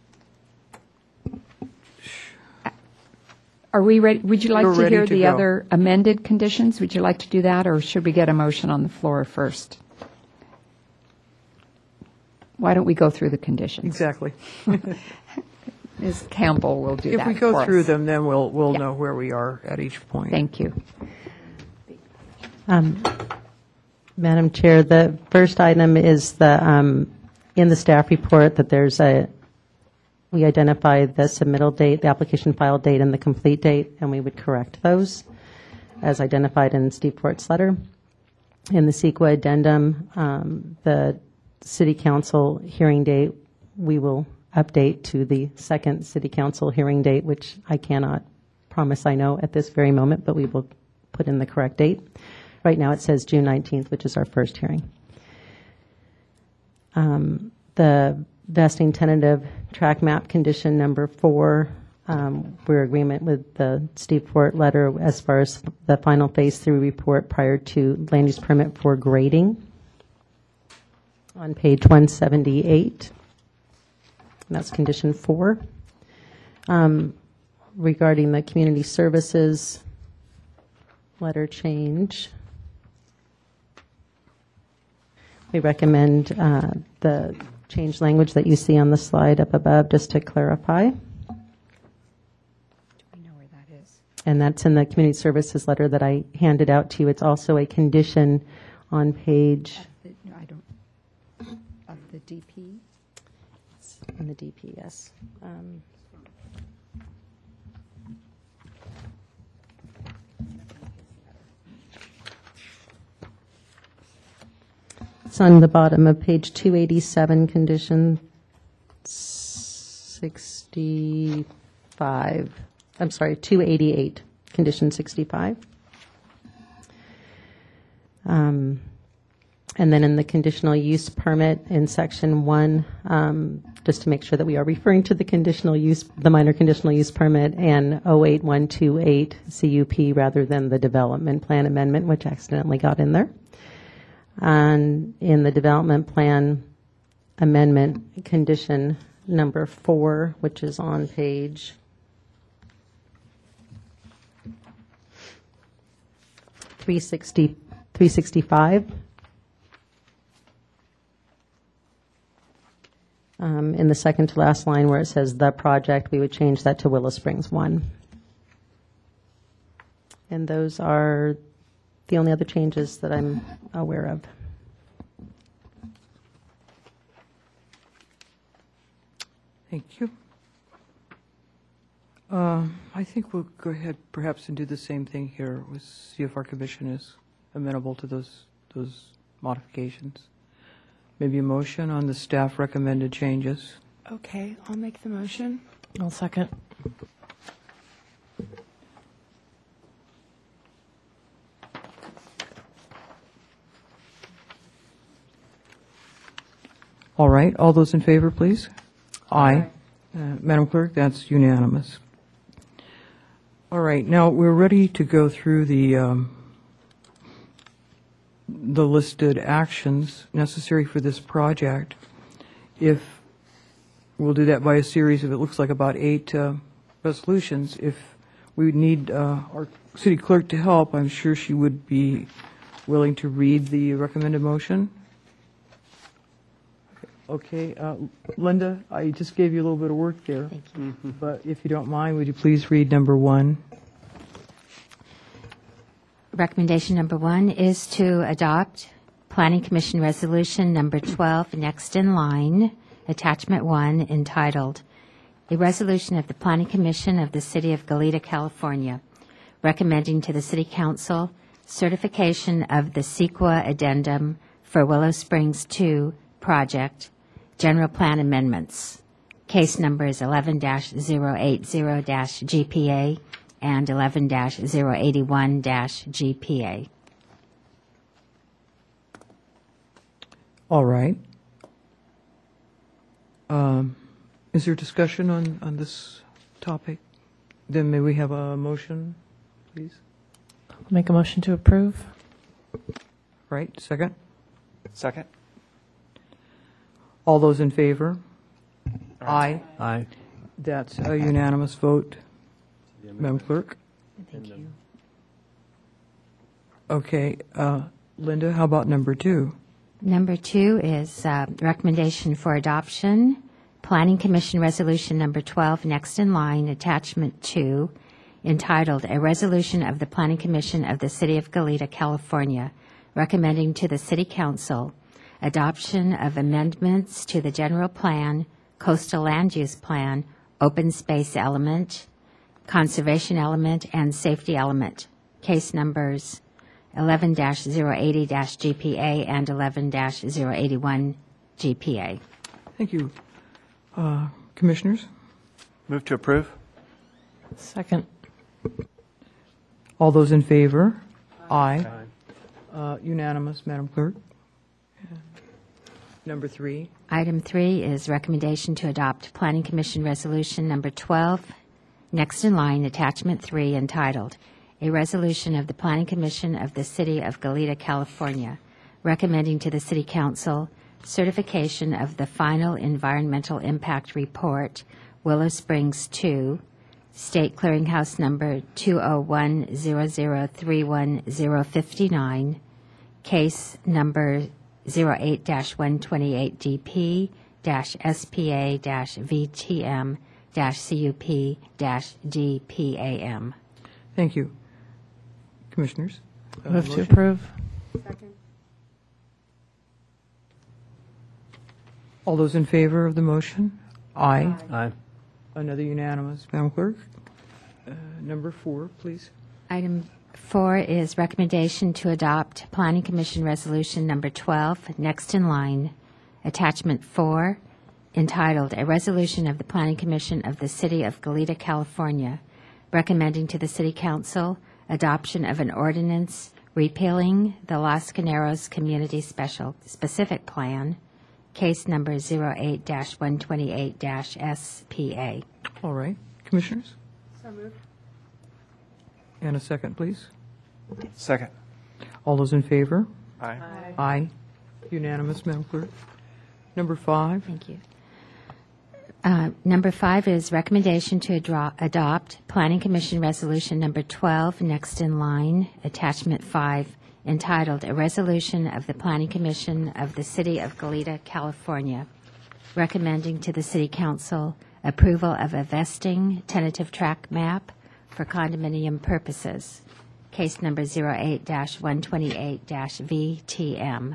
Are we ready? Would you like We're to ready hear to the go. other amended conditions? Would you like to do that, or should we get a motion on the floor first? Why don't we go through the conditions? Exactly. Miz Campbell will do If that we go for through us. them, then we'll, we'll Yeah. know where we are at each point. Thank you. Um, Madam Chair, the first item is the, um, in the staff report that there's a, we identify the submittal date, the application file date, and the complete date, and we would correct those as identified in Steve Port's letter. In the CEQA addendum, um, the city council hearing date, we will update to the second city council hearing date, which I cannot promise I know at this very moment, but we will put in the correct date. Right now it says June nineteenth, which is our first hearing. Um, the vesting tentative track map condition number four, um, we're in agreement with the Steve Fort letter as far as the final phase three report prior to land use permit for grading on page one seventy-eight. And that's condition four. Um, regarding the community services letter change, we recommend uh, the change language that you see on the slide up above, just to clarify. Do we know where that is? And that's in the community services letter that I handed out to you. It's also a condition on page, Of the, no, I don't, of the D P? in the D P, yes. Um, It's on the bottom of page two eighty-seven, condition sixty-five. I'm sorry, two eighty-eight, condition sixty-five. Um, And then in the conditional use permit in section one, um, just to make sure that we are referring to the conditional use, the minor conditional use permit and oh eight one two eight C U P rather than the development plan amendment, which accidentally got in there. And in the development plan amendment, condition number four, which is on page three sixty, three sixty-five. Um, in the second to last line where it says the project, we would change that to Willow Springs one. And those are the only other changes that I'm aware of. Thank you. Uh, I think we'll go ahead perhaps and do the same thing here, with see if our commission is amenable to those, those modifications. Maybe a motion on the staff recommended changes. Okay, I'll make the motion. I'll second. All right, all those in favor, please? Aye. Uh, Madam Clerk, that's unanimous. All right, now we're ready to go through the, um, the listed actions necessary for this project. If, we'll do that by a series of, it looks like about eight uh, resolutions. If we need uh, our city clerk to help, I'm sure she would be willing to read the recommended motion. Okay, uh, Linda, I just gave you a little bit of work there. Thank you. But if you don't mind, would you please read number one? Recommendation number one is to adopt Planning Commission Resolution Number twelve, next in line, Attachment one, entitled, "A Resolution of the Planning Commission of the City of Goleta, California, recommending to the City Council certification of the CEQA addendum for Willow Springs two project, general plan amendments." Case number is eleven dash zero eight zero dash G P A and eleven dash zero eight one dash G P A. All right. Um, Is there discussion on, on this topic? Then may we have a motion, please? Make a motion to approve. Right, second? Second? All those in favor? Aye. Aye. That's a unanimous vote. Madam Clerk? Thank you. Okay, uh, Linda, how about number two? Number two is uh, recommendation for adoption, Planning Commission Resolution Number twelve, next in line, Attachment two, entitled, "A Resolution of the Planning Commission of the City of Goleta, California, recommending to the City Council adoption of amendments to the General Plan, Coastal Land Use Plan, Open Space Element, Conservation Element, and Safety Element." Case numbers eleven dash zero eight zero dash G P A and eleven dash zero eight one G P A. Thank you. Uh, Commissioners? Move to approve? Second. All those in favor? Aye. Uh, Unanimous, Madam Clerk. Number three. Item three is recommendation to adopt Planning Commission Resolution Number twelve, next in line, Attachment three, entitled, "A Resolution of the Planning Commission of the City of Goleta, California, recommending to the City Council certification of the final Environmental Impact Report, Willow Springs two, State Clearinghouse Number two oh one zero zero three one zero five nine, Case Number zero eight dash one twenty-eight D P dash S P A dash V T M dash C U P dash D P A M. Thank you. Commissioners? uh, Move to motion? approve. All those in favor of the motion? Aye. Aye. Another unanimous. Madam Clerk? Uh, Number four, please. Item four is recommendation to adopt Planning Commission Resolution Number twelve, next in line, Attachment four, entitled, "A Resolution of the Planning Commission of the City of Goleta, California, recommending to the City Council adoption of an ordinance repealing the Los Caneros Community Special Specific Plan, case number zero eight dash one twenty-eight dash S P A." All right. Commissioners? So moved. And a second, please. Second. All those in favor? Aye. Aye. Unanimous, Madam Clerk. Number five. Thank you. Uh, Number five is recommendation to adro- adopt Planning Commission Resolution Number twelve, next in line, Attachment five, entitled, "A Resolution of the Planning Commission of the City of Goleta, California, recommending to the City Council approval of a vesting tentative track map for condominium purposes." Case number zero eight dash one twenty-eight dash V T M.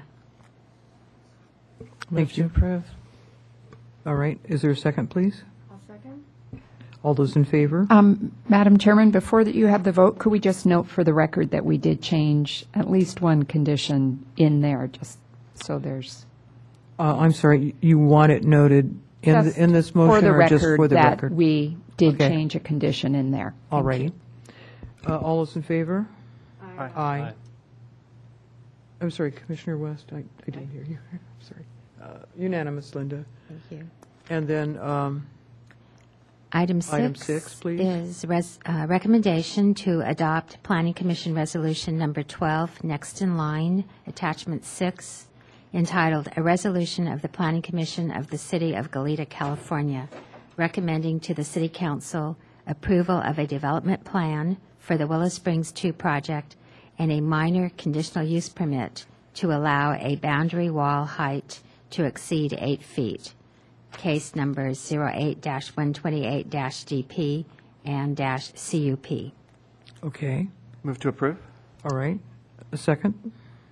Move to approve. All right. Is there a second, please? I'll second. All those in favor? Um, Madam Chairman, before that you have the vote, could we just note for the record that we did change at least one condition in there, just so there's Uh, I'm sorry, you want it noted in, just the- in this for motion the or just record for the that record? we did Okay. change a condition in there. All Thank righty. you. Uh, All those in favor? Aye. Aye. I'm sorry, Commissioner West, I I didn't hear you. I'm sorry. Uh, Unanimous, Linda. Thank you. And then, um, Item six, Item six, please. is res- uh, recommendation to adopt Planning Commission Resolution Number twelve, next in line, Attachment six, entitled, "A Resolution of the Planning Commission of the City of Goleta, California, recommending to the City Council approval of a development plan for the Willow Springs two project and a minor conditional use permit to allow a boundary wall height to exceed eight feet. Case number zero eight dash one twenty-eight dash D P and dash C U P. Okay, Move to approve? all right. A second?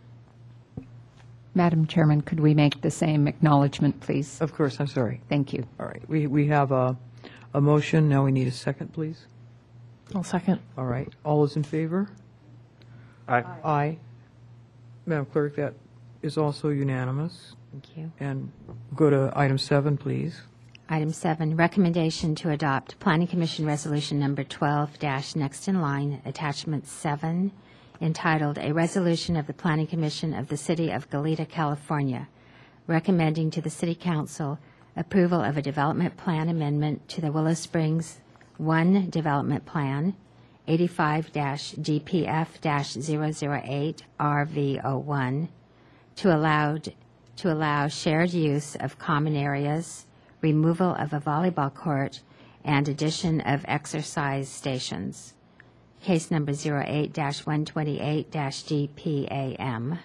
Madam Chairman, could we make the same acknowledgement, please? Of course, I'm sorry. Thank you. All right, we, we have a, a motion, now we need a second, please. I'll second. All right, all those in favor? Aye. Aye. Madam Clerk, that is also unanimous. Thank you. And go to item seven, please. Item seven, recommendation to adopt Planning Commission Resolution Number twelve dash next in line, Attachment seven, entitled A Resolution of the Planning Commission of the City of Goleta, California, recommending to the City Council approval of a development plan amendment to the Willow Springs one Development Plan, eighty-five D P F zero zero eight R V zero one, to allow, to allow shared use of common areas, removal of a volleyball court, and addition of exercise stations. Case number zero eight dash one twenty-eight dash D P A M.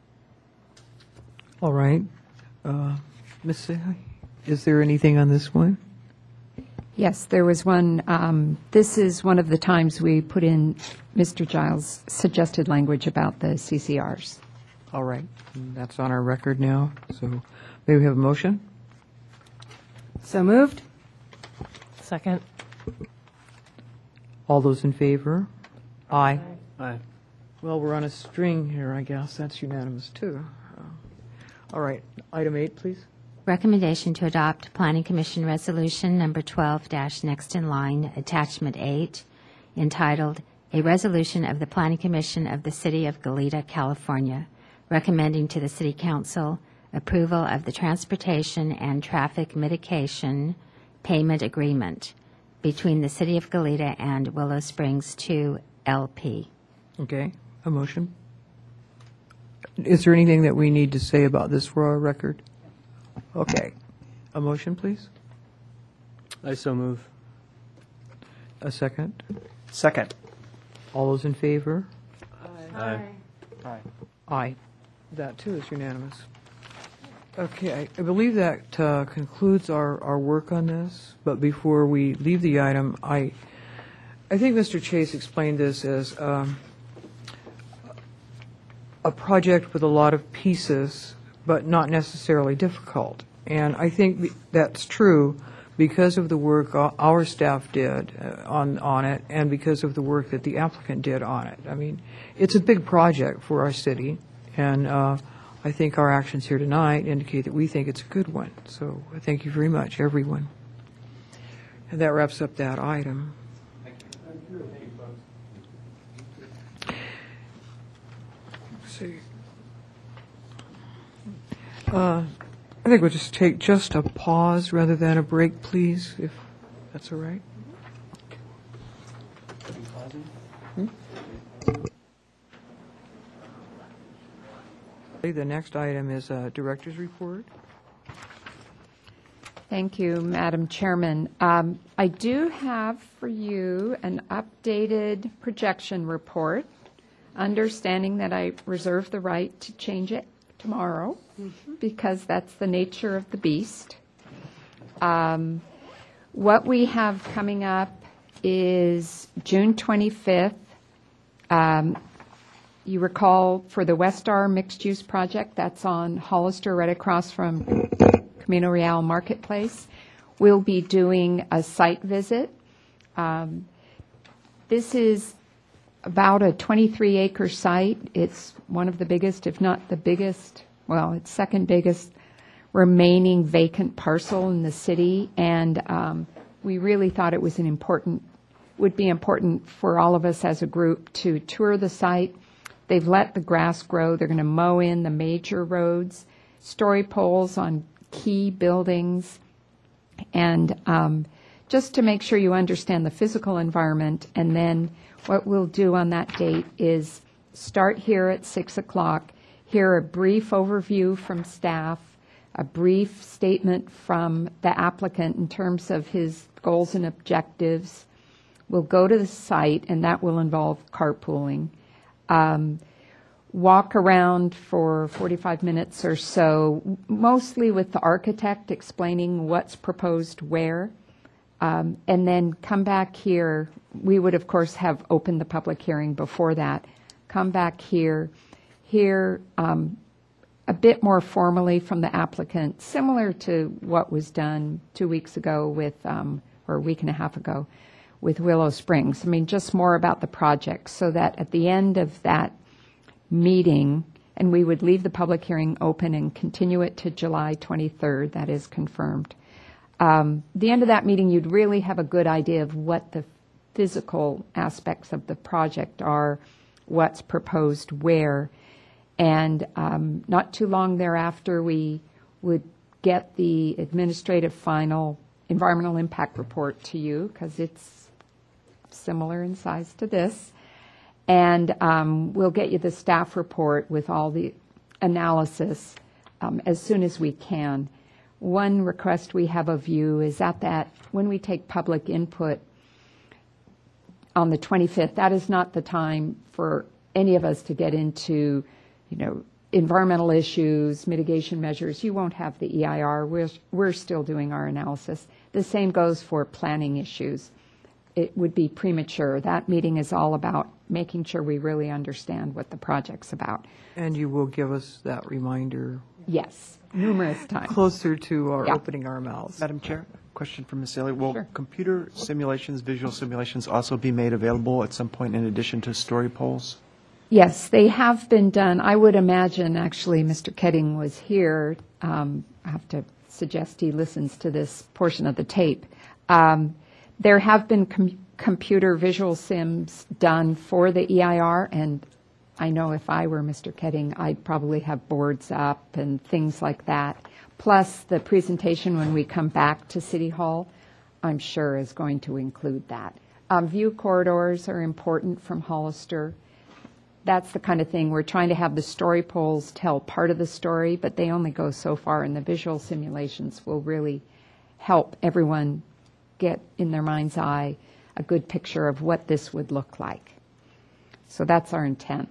All right. Uh, Miz Sehi, is there anything on this one? Yes, there was one. Um, this is one of the times we put in Mister Giles' suggested language about the C C Rs. All right, that's on our record now, so may we have a motion? So moved? Second. All those in favor? Aye. Aye. Well, we're on a string here, I guess. That's unanimous, too. Uh, All right, item eight, please. Recommendation to adopt Planning Commission Resolution Number twelve dash next in line, Attachment eight, entitled A Resolution of the Planning Commission of the City of Goleta, California, recommending to the City Council approval of the Transportation and Traffic Mitigation Payment Agreement between the City of Goleta and Willow Springs two L P. Okay, a motion. Is there anything that we need to say about this for our record? Okay, a motion, please. I so move. A second. Second. All those in favor? Aye. Aye. Aye. That, too, is unanimous. Okay, I- I believe that uh, concludes our, our work on this, but before we leave the item, I, I think Mister Chase explained this as um, a project with a lot of pieces, but not necessarily difficult. And I think that's true because of the work o- our staff did uh, on, on it and because of the work that the applicant did on it. I mean, it's a big project for our city, and uh, I think our actions here tonight indicate that we think it's a good one. So thank you very much, everyone. And that wraps up that item. Let's see. Uh, I think we'll just take just a pause rather than a break, please, if that's all right. Hmm? The next item is a director's report. Thank you, Madam Chairman. Um, I do have for you an updated projection report, understanding that I reserve the right to change it tomorrow, because that's the nature of the beast. Um, What we have coming up is June twenty-fifth. Um, You recall for the Westar mixed-use project, that's on Hollister, right across from Camino Real Marketplace. We'll be doing a site visit. Um, This is about a twenty-three acre site. It's one of the biggest, if not the biggest, well, it's second biggest remaining vacant parcel in the city. And um, we really thought it was an important, would be important for all of us as a group to tour the site. They've let the grass grow. They're going to mow in the major roads, story poles on key buildings, and um, just to make sure you understand the physical environment. And then what we'll do on that date is start here at six o'clock, hear a brief overview from staff, a brief statement from the applicant in terms of his goals and objectives. We'll go to the site, and that will involve carpooling. Um, walk around for forty-five minutes or so, mostly with the architect explaining what's proposed where, um, and then come back here. We would, of course, have opened the public hearing before that. Come back here, hear um, a bit more formally from the applicant, similar to what was done two weeks ago with, um, or a week and a half ago, with Willow Springs. I mean, just more about the project, so that at the end of that meeting, and we would leave the public hearing open and continue it to July twenty-third, that is confirmed. Um, the end of that meeting, you'd really have a good idea of what the physical aspects of the project are, what's proposed where, and um, not too long thereafter, we would get the administrative final environmental impact report to you, because it's similar in size to this. And um, we'll get you the staff report with all the analysis um, as soon as we can. One request we have of you is at that, when we take public input on the twenty-fifth, that is not the time for any of us to get into, you know, environmental issues, mitigation measures. You won't have the E I R. We're, we're still doing our analysis. The same goes for planning issues. It would be premature. That meeting is all about making sure we really understand what the project's about. And you will give us that reminder? Yes, numerous times. Closer to our Yeah. opening our mouths. Madam Chair, question from Miz Saylor. Will Sure. computer simulations, visual simulations also be made available at some point in addition to story polls? Yes, they have been done. I would imagine, actually, Mister Ketting was here. Um, I have to suggest he listens to this portion of the tape. Um, there have been com- computer visual sims done for the E I R, and I know if I were Mister Ketting, I'd probably have boards up and things like that. Plus, the presentation when we come back to City Hall, I'm sure is going to include that. Um, view corridors are important from Hollister. That's the kind of thing, we're trying to have the story polls tell part of the story, but they only go so far, and the visual simulations will really help everyone get in their mind's eye a good picture of what this would look like. So that's our intent.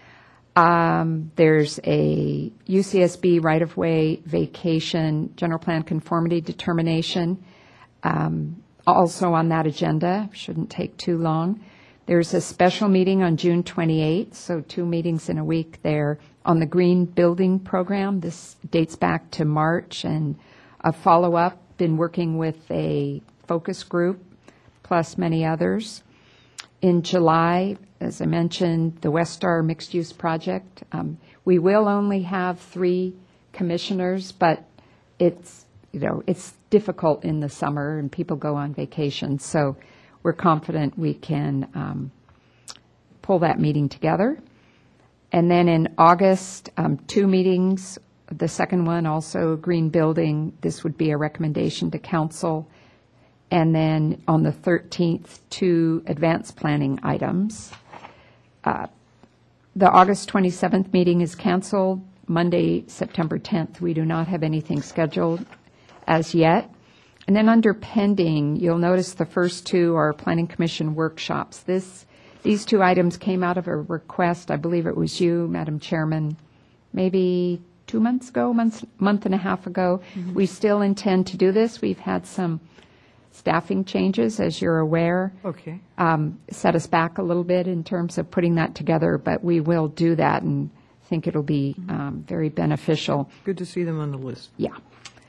Um, there's a U C S B right-of-way vacation general plan conformity determination um, also on that agenda. Shouldn't take too long. There's a special meeting on June twenty-eighth, so two meetings in a week there, on the Green Building Program. This dates back to March, and a follow-up, been working with a focus group, plus many others. In July, as I mentioned, the West Star Mixed-Use Project. Um, we will only have three commissioners, but it's, you know, it's difficult in the summer, and people go on vacation, so we're confident we can um, pull that meeting together. And then in August, um, two meetings. The second one, also Green Building. This would be a recommendation to council. And then on the thirteenth, two advanced planning items. Uh, the August twenty-seventh meeting is canceled. Monday, September tenth, we do not have anything scheduled as yet. And then under pending, you'll notice the first two are Planning Commission workshops. This, these two items came out of a request, I believe it was you, Madam Chairman, maybe two months ago, months, month and a half ago. Mm-hmm. We still intend to do this. We've had some staffing changes, as you're aware. Okay. Um, set us back a little bit in terms of putting that together, but we will do that and think it'll be um, very beneficial. Good to see them on the list. Yeah.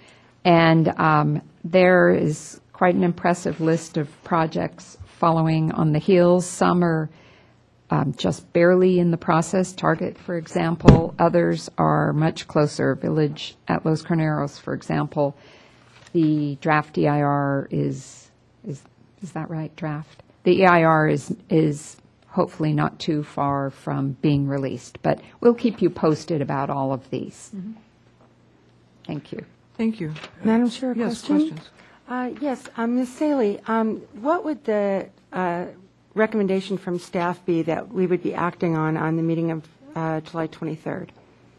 And um, there is quite an impressive list of projects following on the heels. Some are um, just barely in the process. Target, for example. Others are much closer. Village at Los Carneros, for example. The draft E I R is, is, is that right, draft? The E I R is, is hopefully not too far from being released, but we'll keep you posted about all of these. Mm-hmm. Thank you. Thank you. Madam Chair, a Yes, question? questions. Uh, Yes, um, Miz Saley, um, what would the uh, recommendation from staff be that we would be acting on on the meeting of uh, July twenty-third?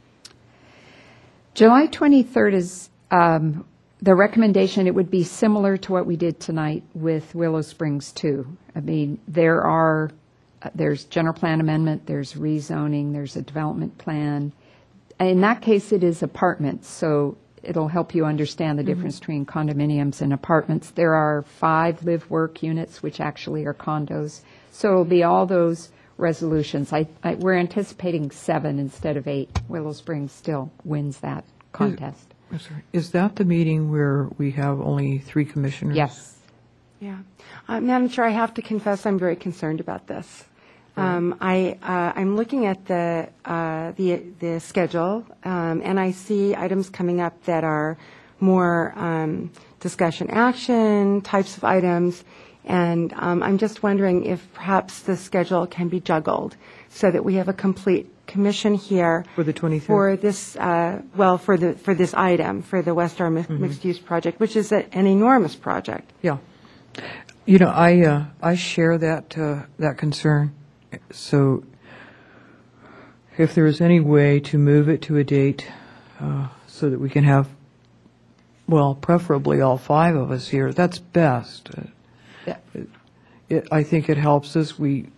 July twenty-third is um, the recommendation. It would be similar to what we did tonight with Willow Springs two. I mean, there are uh, there's general plan amendment, there's rezoning, there's a development plan. In that case, it is apartments, so it'll help you understand the difference between condominiums and apartments. There are five live-work units, which actually are condos. So it'll be all those resolutions. I, I, we're anticipating seven instead of eight. Willow Springs still wins that contest. I'm sorry. Is that the meeting where we have only three commissioners? Yes. Yeah. Uh, Madam Chair, I have to confess I'm very concerned about this. Um, I, uh, I'm looking at the, uh, the, the schedule, um, and I see items coming up that are more um, discussion action types of items, and um, I'm just wondering if perhaps the schedule can be juggled so that we have a complete commission here For the twenty-third? for this, uh, well, for the for this item, for the West Star mi- Mhm. mixed-use project, which is a, an enormous project. Yeah. You know, I, uh, I share that, uh, that concern. So if there is any way to move it to a date uh, so that we can have, well, preferably all five of us here, that's best. Uh, Yeah. It, it, I think it helps us. We,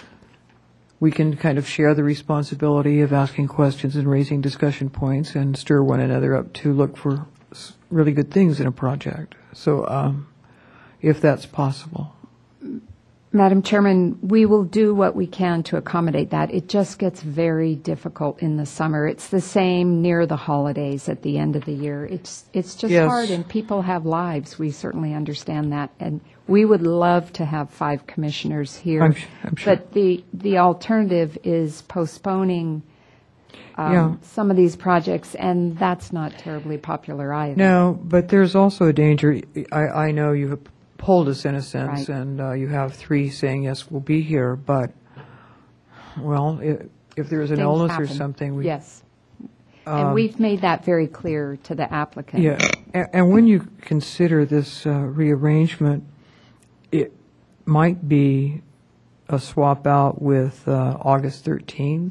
we can kind of share the responsibility of asking questions and raising discussion points and stir one another up to look for s- really good things in a project. So um, if that's possible. Madam Chairman, we will do what we can to accommodate that. It just gets very difficult in the summer. It's the same near the holidays at the end of the year. It's it's just Yes. hard, and people have lives. We certainly understand that, and we would love to have five commissioners here. I'm su- I'm sure. But the the alternative is postponing um, Yeah. some of these projects, and that's not terribly popular either. No, but there's also a danger. I, I know you have polled us in a sense, Right. and uh, you have three saying, yes, we'll be here, but, well, if, if there's an Things illness or happen. something, we... Yes. Um, And we've made that very clear to the applicant. Yeah, and, and when you consider this uh, rearrangement, it might be a swap out with uh, August thirteenth.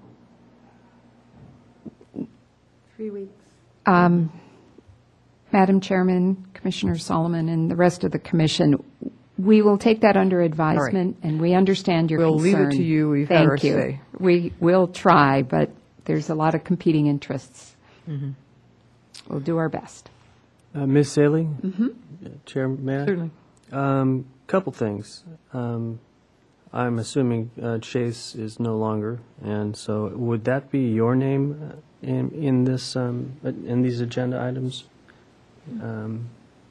Three weeks. Um, Madam Chairman, Commissioner Solomon, and the rest of the commission, we will take that under advisement, and we understand your We'll leave it concern. to you. We've had Thank our you. say. We will try, but there's a lot of competing interests. Mhm. We'll do our best. Uh, Miz Saley? Mhm. Chair, may I? Certainly. Um, couple things. Um, I'm assuming uh, Chase is no longer, and so would that be your name uh, in, in this, um, in these agenda items? Um,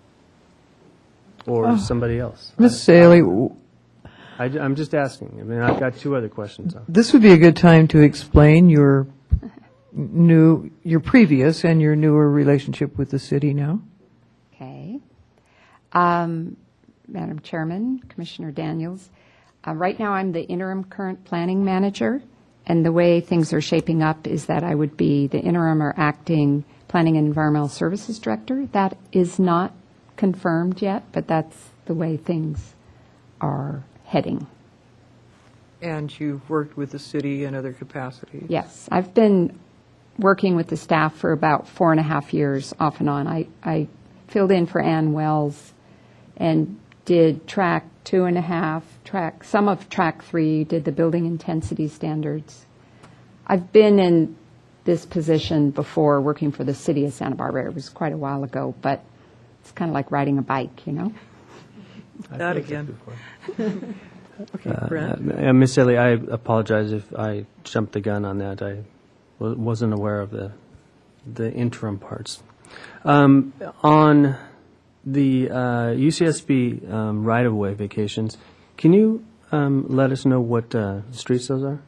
or Oh. somebody else? Miz Saley, w- I, am just asking. I mean, I've got two other questions. this would be a good time to explain your new, your previous and your newer relationship with the city now. Okay. Um, Madam Chairman, Commissioner Daniels, uh, right now I'm the interim current planning manager, and the way things are shaping up is that I would be the interim or acting planning and environmental services director. That is not confirmed yet, but that's the way things are heading. And you've worked with the city in other capacities. Yes, I've been working with the staff for about four and a half years, off and on. I, I filled in for Ann Wells and did track two and a half, track some of track three, did the building intensity standards. I've been in this position before, working for the city of Santa Barbara. It was quite a while ago, but it's kind of like riding a bike, you know? That again. Okay, Uh, Brent? uh, Miz Saley, I apologize if I jumped the gun on that. I wa- wasn't aware of the the interim parts. Um, on the uh, U C S B um, right-of-way vacations, can you um, let us know what uh, streets those are?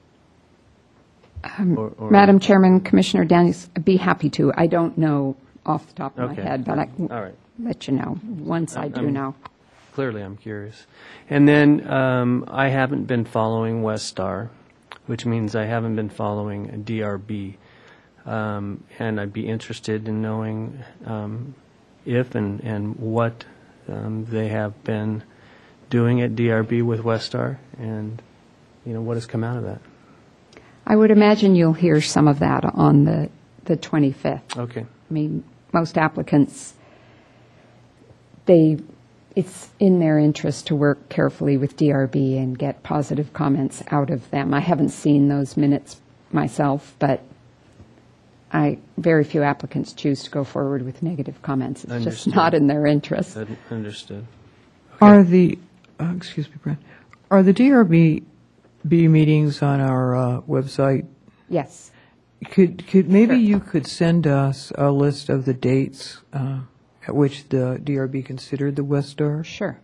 Um, Or- or- Madam Chairman, Commissioner Daniels, I'd be happy to. I don't know off the top of Okay. my head, but I can All right. let you know once I do I'm- know. Clearly, I'm curious. And then um, I haven't been following West Star, which means I haven't been following D R B. Um, and I'd be interested in knowing um, if and, and what um, they have been doing at D R B with West Star, and you know what has come out of that. I would imagine you'll hear some of that on the, the twenty-fifth. Okay. I mean, most applicants, they it's in their interest to work carefully with D R B and get positive comments out of them. I haven't seen those minutes myself, but I, very few applicants choose to go forward with negative comments. It's just Understood. not in their interest. Un- Understood. Are the, uh, excuse me, Brent, are the D R B B meetings on our uh, website? Yes. Could, could, maybe you could send us a list of the dates uh, at which the D R B considered the West Star? Sure.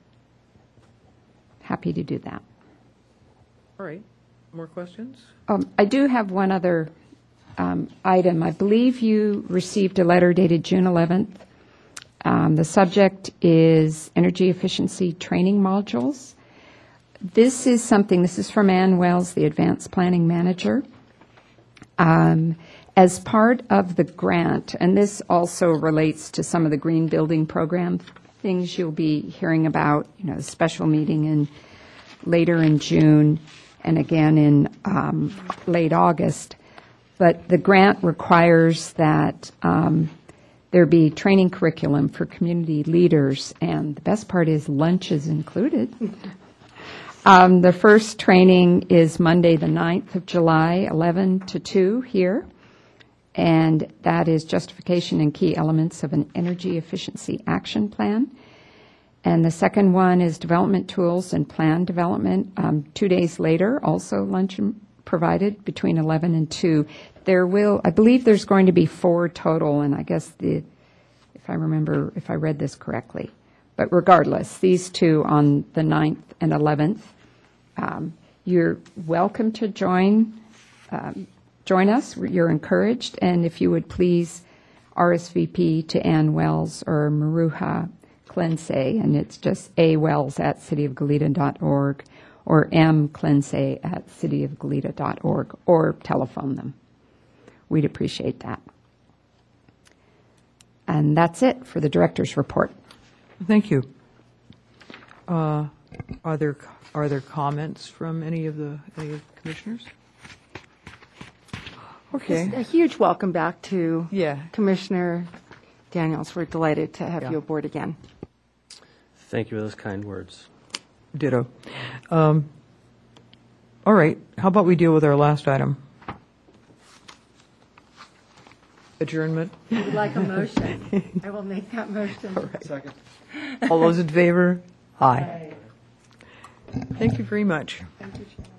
Happy to do that. All right. More questions? Um, I do have one other um, item. I believe you received a letter dated June eleventh. Um, the subject is energy efficiency training modules. This is something, this is from Ann Wells, the Advanced Planning Manager. Um, as part of the grant, and this also relates to some of the green building program things you'll be hearing about, you know, the special meeting in later in June and again in um, late August. But the grant requires that um, there be training curriculum for community leaders, and the best part is lunch is included. Um, the first training is Monday, the ninth of July, eleven to two here, and that is justification and key elements of an energy efficiency action plan. And the second one is development tools and plan development. Um, two days later, also lunch provided between eleven and two. There will, I believe there's going to be four total, and I guess the, if I remember, if I read this correctly. But regardless, these two on the ninth and eleventh, um, you're welcome to join um, join us. You're encouraged. And if you would please R S V P to Ann Wells or Maruha Clensay, and it's just A Wells at cityofgoleta dot org or M Clensay at cityofgoleta dot org, or telephone them. We'd appreciate that. And that's it for the director's report. Thank you. Uh, Are there, are there comments from any of the, any of the commissioners? Okay. Just a huge welcome back to Yeah. Commissioner Daniels. We're delighted to have Yeah. you aboard again. Thank you for those kind words. Ditto. Um, All right, how about we deal with our last item? Adjournment? Would like a motion. I will make that motion. Second. All those in favor? Aye. Thank you very much. Thank you, Chair.